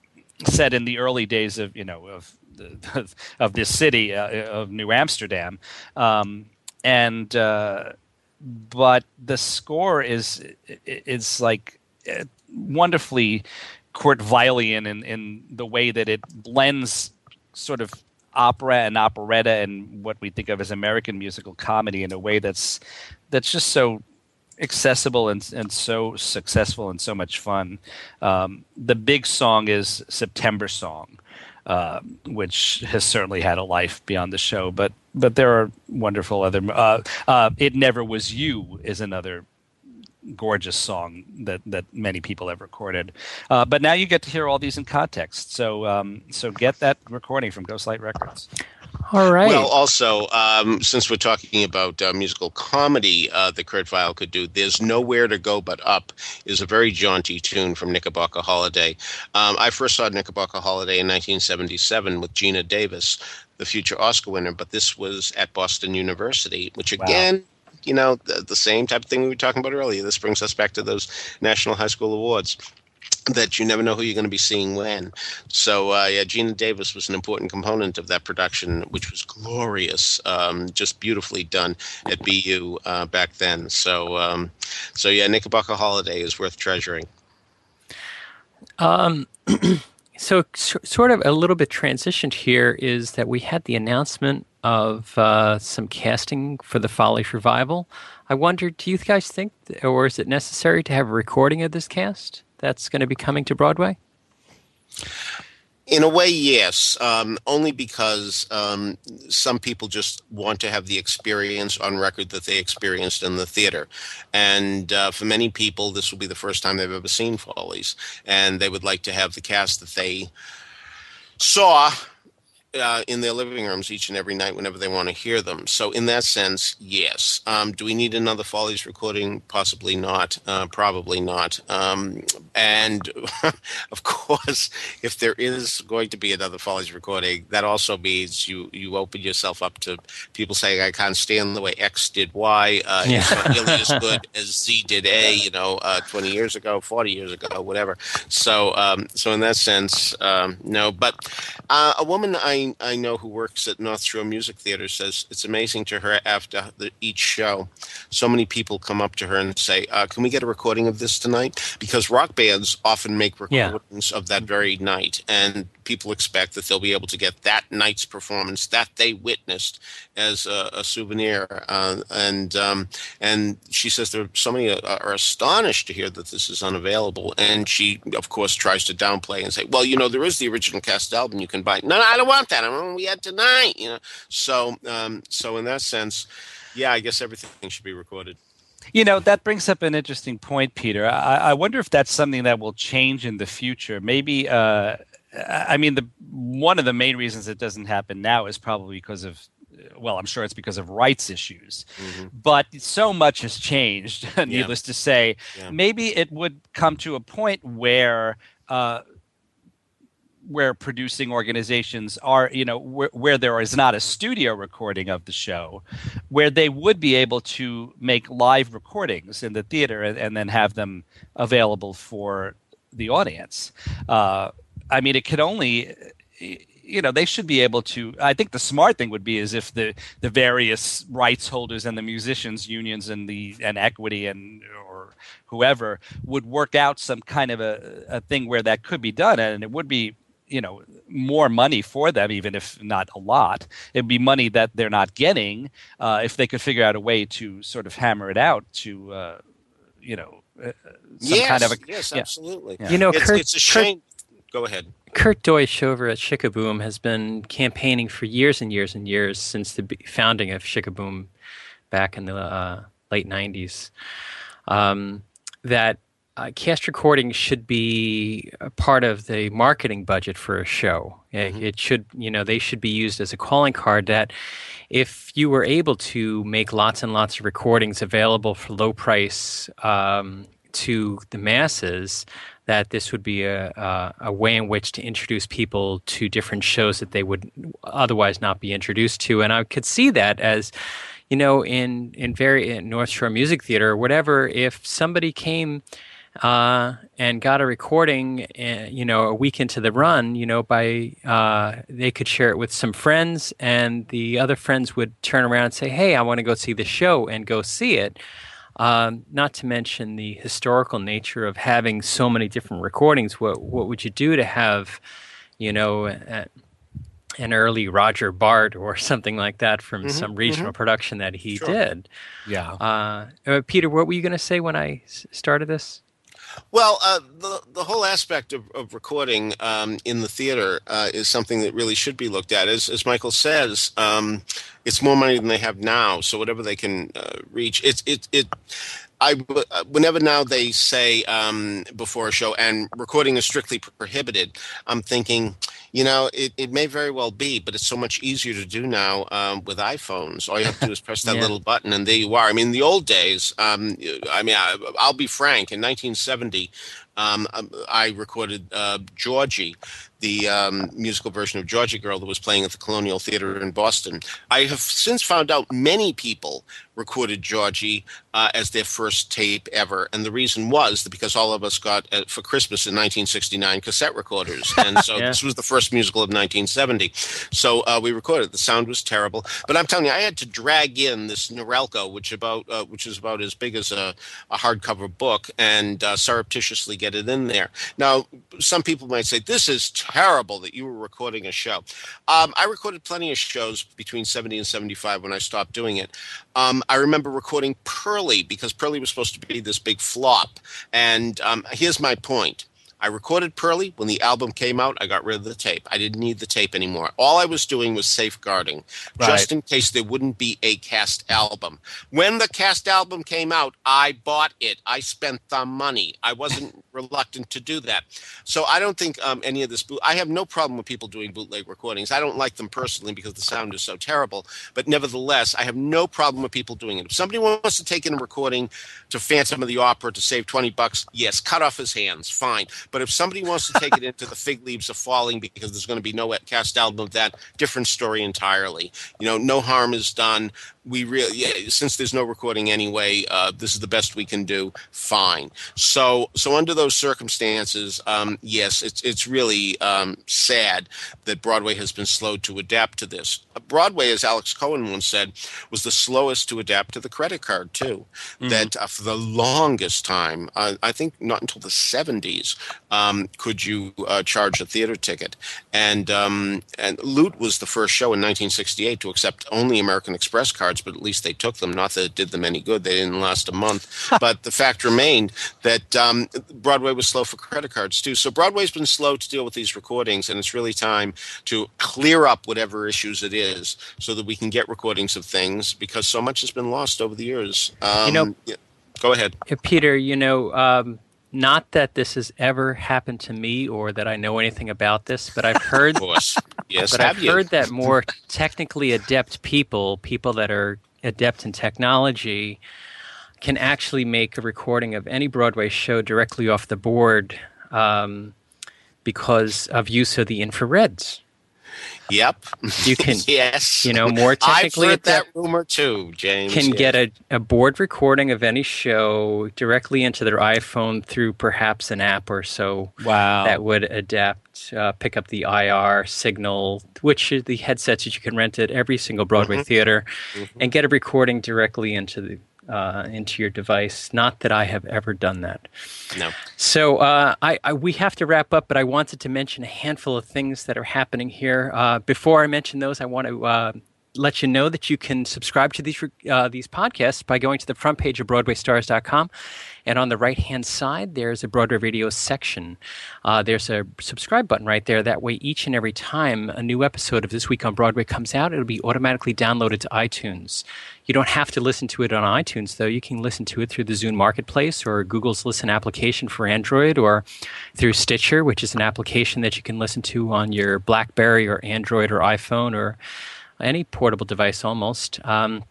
set in the early days of you know of the, of this city uh, of New Amsterdam, um, and uh, but the score is is like wonderfully Kurt Weilian in, in the way that it blends sort of opera and operetta and what we think of as American musical comedy in a way that's that's just so accessible and and so successful and so much fun. Um, the big song is September Song, uh, which has certainly had a life beyond the show. But but there are wonderful other. Uh, uh, It Never Was You is another gorgeous song that that many people have recorded, uh, but now you get to hear all these in context. So um, so get that recording from Ghostlight Records. All right. Well, also, um, since we're talking about uh, musical comedy uh, that Kurt Weill could do, "There's Nowhere to Go But Up" is a very jaunty tune from Knickerbocker Holiday. Um, I first saw Knickerbocker Holiday in nineteen seventy-seven with Gina Davis, the future Oscar winner, but this was at Boston University, which again, wow. you know, the, the same type of thing we were talking about earlier. This brings us back to those National High School Awards, that you never know who you're going to be seeing when. So, uh, yeah, Gina Davis was an important component of that production, which was glorious, um, just beautifully done at B U uh, back then. So, um, so yeah, Knickerbocker Holiday is worth treasuring. Um, so, so, sort of a little bit transitioned here is that we had the announcement of uh, some casting for the Follies revival. I wonder, do you guys think, or is it necessary to have a recording of this cast that's going to be coming to Broadway? In a way, yes, um, only because um, some people just want to have the experience on record that they experienced in the theater. And uh, for many people, this will be the first time they've ever seen Follies, and they would like to have the cast that they saw Uh, in their living rooms each and every night whenever they want to hear them. So in that sense, yes. Um, do we need another Follies recording? Possibly not. Uh, probably not. Um, and of course, if there is going to be another Follies recording, that also means you, you open yourself up to people saying, I can't stand the way X did Y. Uh, yeah. It's not nearly as good as Z did A, you know, uh, twenty years ago, forty years ago, whatever. So, um, so in that sense, um, no. But uh, a woman I I know who works at North Shore Music Theater says it's amazing to her after the, each show. So many people come up to her and say, uh, can we get a recording of this tonight? Because rock bands often make recordings yeah. of that very night, and people expect that they'll be able to get that night's performance that they witnessed as a, a souvenir. Uh, and um, and she says there are so many uh, are astonished to hear that this is unavailable. And she, of course, tries to downplay and say, well, you know, there is the original cast album you can buy. No, no, I don't want that. I want what we had tonight. You know, so um, so in that sense, yeah, I guess everything should be recorded. You know, that brings up an interesting point, Peter. I, I wonder if that's something that will change in the future. Maybe, uh, I mean, the one of the main reasons it doesn't happen now is probably because of, well, I'm sure it's because of rights issues. Mm-hmm. But so much has changed, needless yeah. to say. Yeah. Maybe it would come to a point where uh, where producing organizations are, you know, where, where there is not a studio recording of the show, where they would be able to make live recordings in the theater and, and then have them available for the audience. Uh, I mean, it could only, you know, they should be able to, I think the smart thing would be is if the, the various rights holders and the musicians unions and the, and equity and, or whoever would work out some kind of a, a thing where that could be done. And it would be, you know, more money for them, even if not a lot. It'd be money that they're not getting uh, if they could figure out a way to sort of hammer it out to, uh, you know, uh, some yes, kind of a... Yes, yeah. absolutely. Yeah. You know, it's, Kurt, it's a shame. Kurt, Go ahead. Kurt Deutsch over at Chicaboom has been campaigning for years and years and years since the founding of Chicaboom back in the uh, late nineties, um, that Uh, cast recording should be a part of the marketing budget for a show. Mm-hmm. It should, you know, they should be used as a calling card that if you were able to make lots and lots of recordings available for low price um, to the masses, that this would be a, a, a way in which to introduce people to different shows that they would otherwise not be introduced to. And I could see that as, you know, in, in very in North Shore Music Theater or whatever, if somebody came Uh, and got a recording, uh, you know, a week into the run, you know, by uh, they could share it with some friends, and the other friends would turn around and say, "Hey, I want to go see the show," and go see it. Um, not to mention the historical nature of having so many different recordings. What what would you do to have, you know, a, an early Roger Bart or something like that from mm-hmm, some regional mm-hmm. production that he sure. did? Yeah. Uh, uh, Peter, what were you going to say when I s- started this? Well, uh, the the whole aspect of, of recording um, in the theater uh, is something that really should be looked at. As as Michael says, um, it's more money than they have now. So whatever they can uh, reach, it's it it. I whenever now they say um, before a show and recording is strictly prohibited, I'm thinking, You know, it, it may very well be, but it's so much easier to do now um, with iPhones. All you have to do is press that Yeah. little button, and there you are. I mean, in the old days, um, I mean, I, I'll be frank. In nineteen seventy, um, um, I recorded uh, Georgie, the um, musical version of Georgie Girl that was playing at the Colonial Theater in Boston. I have since found out many people recorded Georgie uh, as their first tape ever, and the reason was that because all of us got uh, for Christmas in nineteen sixty-nine cassette recorders, and so Yeah. this was the first musical of nineteen seventy. So uh, we recorded it. The sound was terrible, but I'm telling you, I had to drag in this Norelco, which about uh, which is about as big as a, a hardcover book, and uh, surreptitiously get it in there. Now, some people might say this is terrible that you were recording a show. Um, I recorded plenty of shows between seventy and seventy-five when I stopped doing it. Um, I remember recording Pearly because Pearly was supposed to be this big flop. And um, here's my point. I recorded Pearly. When the album came out, I got rid of the tape. I didn't need the tape anymore. All I was doing was safeguarding, Right. just in case there wouldn't be a cast album. When the cast album came out, I bought it. I spent the money. I wasn't reluctant to do that. So I don't think um, any of this boot. I have no problem with people doing bootleg recordings. I don't like them personally because the sound is so terrible. But nevertheless, I have no problem with people doing it. If somebody wants to take in a recording to Phantom of the Opera to save twenty bucks, yes, cut off his hands, fine. But if somebody wants to take it into The Fig Leaves Are Falling because there's going to be no cast album of that, different story entirely. You know, no harm is done. We really, yeah, since there's no recording anyway, uh, this is the best we can do. Fine. So, so under those circumstances, um, yes, it's it's really um, sad that Broadway has been slow to adapt to this. Broadway, as Alex Cohen once said, was the slowest to adapt to the credit card too. Mm-hmm. That uh, for the longest time, uh, I think not until the seventies, um, could you uh, charge a theater ticket. And um, and Loot was the first show in nineteen sixty-eight to accept only American Express cards, but at least they took them. Not that it did them any good. They didn't last a month. But the fact remained that um, Broadway was slow for credit cards, too. So Broadway's been slow to deal with these recordings, and it's really time to clear up whatever issues it is so that we can get recordings of things, because so much has been lost over the years. Um, You know- yeah, go ahead. Uh, Peter, you know, um, not that this has ever happened to me or that I know anything about this, but I've heard, Of course. Yes, but have I've you? heard that more technically adept people, people that are adept in technology, can actually make a recording of any Broadway show directly off the board um, because of use of the infrareds. Yep. You can, yes. you know, more technically I've heard that adept rumor too, James. can yes. get a, a board recording of any show directly into their iPhone through perhaps an app or so. Wow. That would adapt, uh, pick up the I R signal, which is the headsets that you can rent at every single Broadway Mm-hmm. theater, Mm-hmm. and get a recording directly into the uh, into your device. Not that I have ever done that. No. So uh, I, I we have to wrap up, but I wanted to mention a handful of things that are happening here. Uh, before I mention those, I want to uh, let you know that you can subscribe to these uh, these podcasts by going to the front page of Broadway Stars dot com. And on the right-hand side, there's a Broadway Radio section. Uh, there's a subscribe button right there. That way, each and every time a new episode of This Week on Broadway comes out, it'll be automatically downloaded to iTunes. You don't have to listen to it on iTunes, though. You can listen to it through the Zune Marketplace or Google's Listen application for Android, or through Stitcher, which is an application that you can listen to on your BlackBerry or Android or iPhone or any portable device almost. Um,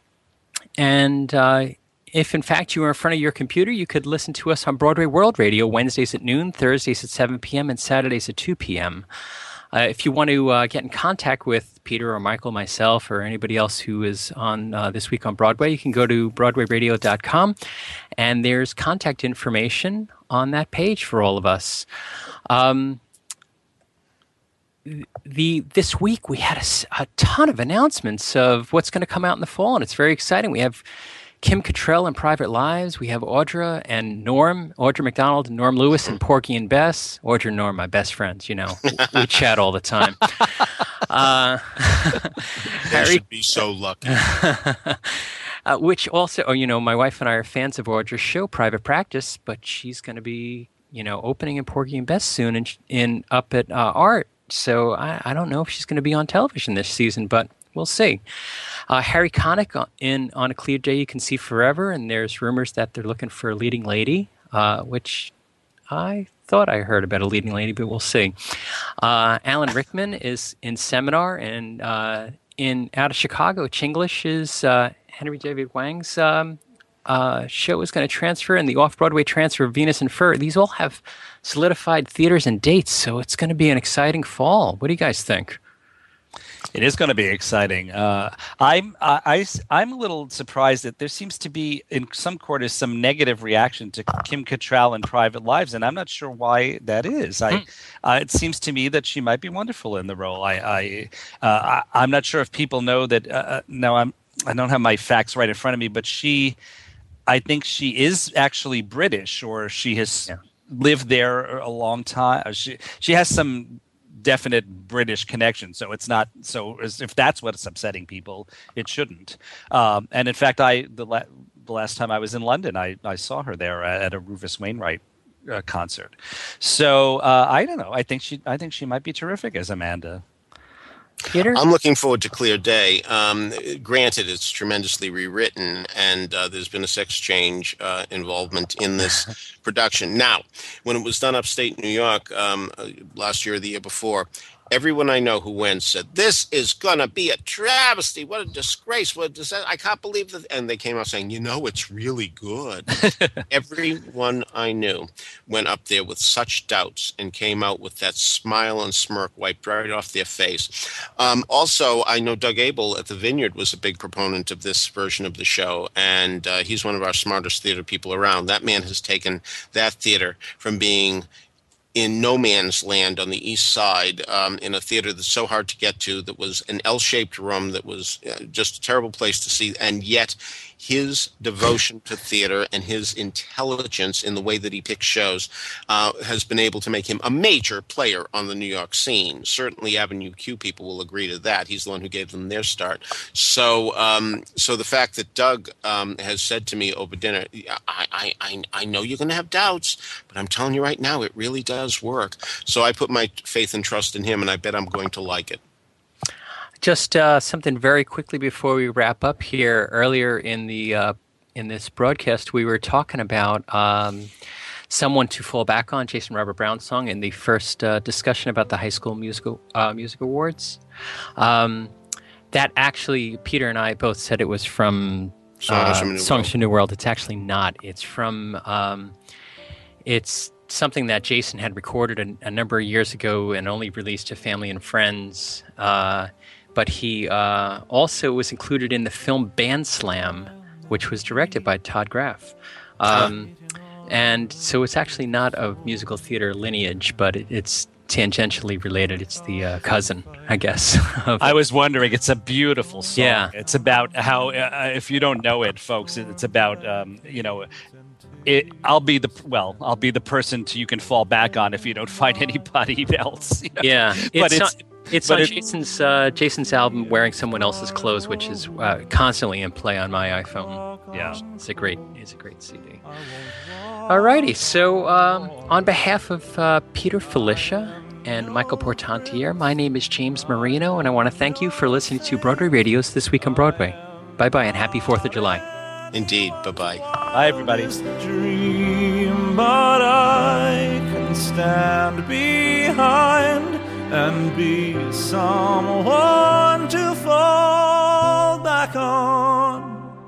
and uh, if, in fact, you are in front of your computer, you could listen to us on Broadway World Radio Wednesdays at noon, Thursdays at seven p.m., and Saturdays at two p.m. Uh, if you want to uh, get in contact with Peter or Michael, myself, or anybody else who is on uh, This Week on Broadway, you can go to broadway radio dot com, and there's contact information on that page for all of us. Um, the This week, we had a, s- a ton of announcements of what's going to come out in the fall, and it's very exciting. We have Kim Cattrall in Private Lives. We have Audra and Norm, Audra McDonald and Norm Lewis and Porgy and Bess. Audra and Norm, my best friends, you know. We chat all the time. Uh, They Harry, should be so lucky. uh, which also, oh, you know, my wife and I are fans of Audra's show, Private Practice, but she's going to be, you know, opening in Porgy and Bess soon in, in up at uh, Art. So I, I don't know if she's going to be on television this season, but we'll see. Uh, Harry Connick in On a Clear Day You Can See Forever, and there's rumors that they're looking for a leading lady, uh, which I thought I heard about a leading lady, but we'll see. Uh, Alan Rickman is in Seminar, and uh, in out of Chicago, Chinglish is uh, Henry David Wang's um, uh, show is going to transfer, and the off-Broadway transfer of Venus and Fur. These all have solidified theaters and dates, so it's going to be an exciting fall. What do you guys think? It is going to be exciting. Uh, I'm I, I, I'm a little surprised that there seems to be in some quarters some negative reaction to Kim Cattrall in Private Lives, and I'm not sure why that is. I, mm. uh, it seems to me that she might be wonderful in the role. I, I, uh, I I'm not sure if people know that. Uh, no, I'm I don't have my facts right in front of me, but she, I think she is actually British, or she has yeah. lived there a long time. She she has some definite British connection, so it's not so as if that's what's upsetting people, it shouldn't. Um, and in fact, I the, la- the last time I was in London, I, I saw her there at a Rufus Wainwright uh, concert. So uh, I don't know. I think she I think she might be terrific as Amanda. Peter? I'm looking forward to Clear Day. Um, granted, it's tremendously rewritten, and uh, there's been a sex change uh, involvement in this production. Now, when it was done upstate New York um, last year or the year before, everyone I know who went said, "This is going to be a travesty. What a disgrace. What a dis- I can't believe that." And they came out saying, you know, it's really good. Everyone I knew went up there with such doubts and came out with that smile and smirk wiped right off their face. Um, also, I know Doug Abel at the Vineyard was a big proponent of this version of the show, and uh, he's one of our smartest theater people around. That man has taken that theater from being in no man's land on the east side, um, in a theater that's so hard to get to, that was an L-shaped room, that was uh, just a terrible place to see, and yet his devotion to theater and his intelligence in the way that he picks shows uh, has been able to make him a major player on the New York scene. Certainly Avenue Q people will agree to that. He's the one who gave them their start. So um, so the fact that Doug um, has said to me over dinner, I, I, I, I know you're going to have doubts, but I'm telling you right now, it really does work. So I put my faith and trust in him, and I bet I'm going to like it. Just uh, something very quickly before we wrap up here. Earlier in the uh, in this broadcast, we were talking about um, someone to fall back on, Jason Robert Brown's song, in the first uh, discussion about the High School Musical uh, Music Awards. Um, that actually, Peter and I both said it was from uh, Songs from New Songs from New World. It's actually not. It's from um, it's something that Jason had recorded a, a number of years ago and only released to family and friends. Uh, But he uh, also was included in the film Band Slam, which was directed by Todd Graff. Um, and so it's actually not of musical theater lineage, but it, it's tangentially related. It's the uh, cousin, I guess. Of, I was wondering. It's a beautiful song. Yeah. It's about how, uh, if you don't know it, folks, it's about, um, you know, It, I'll be the well. I'll be the person to, you can fall back on if you don't find anybody else. You know? Yeah, but it's, it's on, it's but on it, Jason's uh, Jason's album, "Wearing Someone Else's Clothes," which is uh, constantly in play on my iPhone. Yeah, it's a great, it's a great C D. Alrighty, so um, on behalf of uh, Peter Filichia and Michael Portantiere, my name is James Marino, and I want to thank you for listening to Broadway Radio's This Week on Broadway. Bye bye, and happy Fourth of July. Indeed. Bye-bye. Bye, everybody. Dream, but I can stand behind and be someone to fall back on.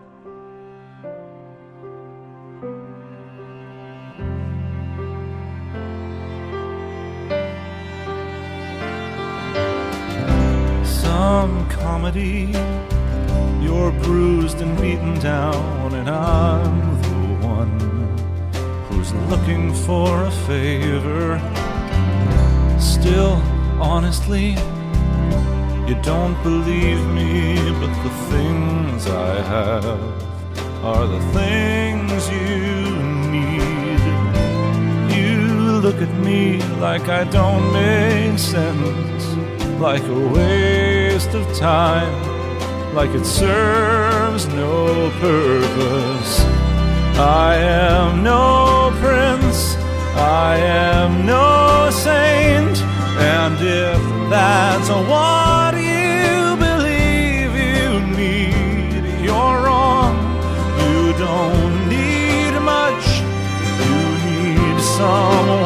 Some comedy. You're bruised and beaten down, and I'm the one who's looking for a favor. Still, honestly, you don't believe me, but the things I have are the things you need. You look at me like I don't make sense, like a waste of time, like it serves no purpose. I am no prince, I am no saint, and if that's what you believe you need, you're wrong. You don't need much, you need someone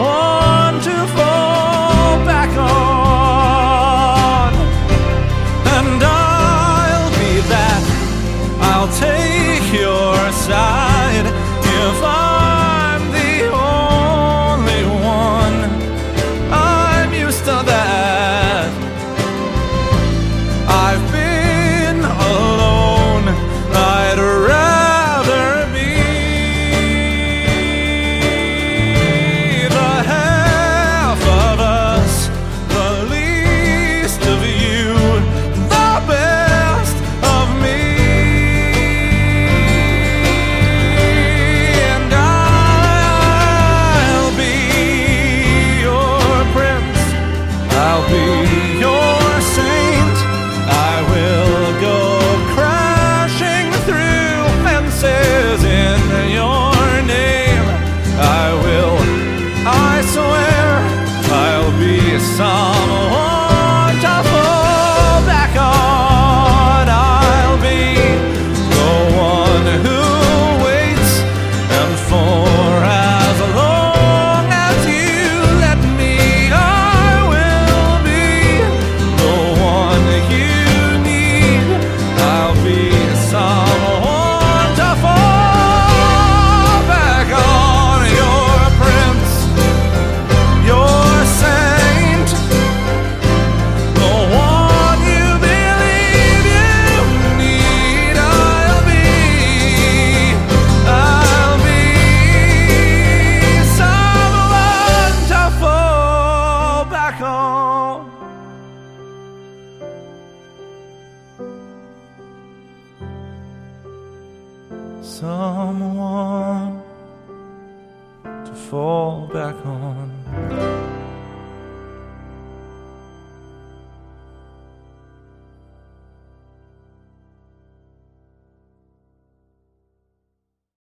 to fall back on.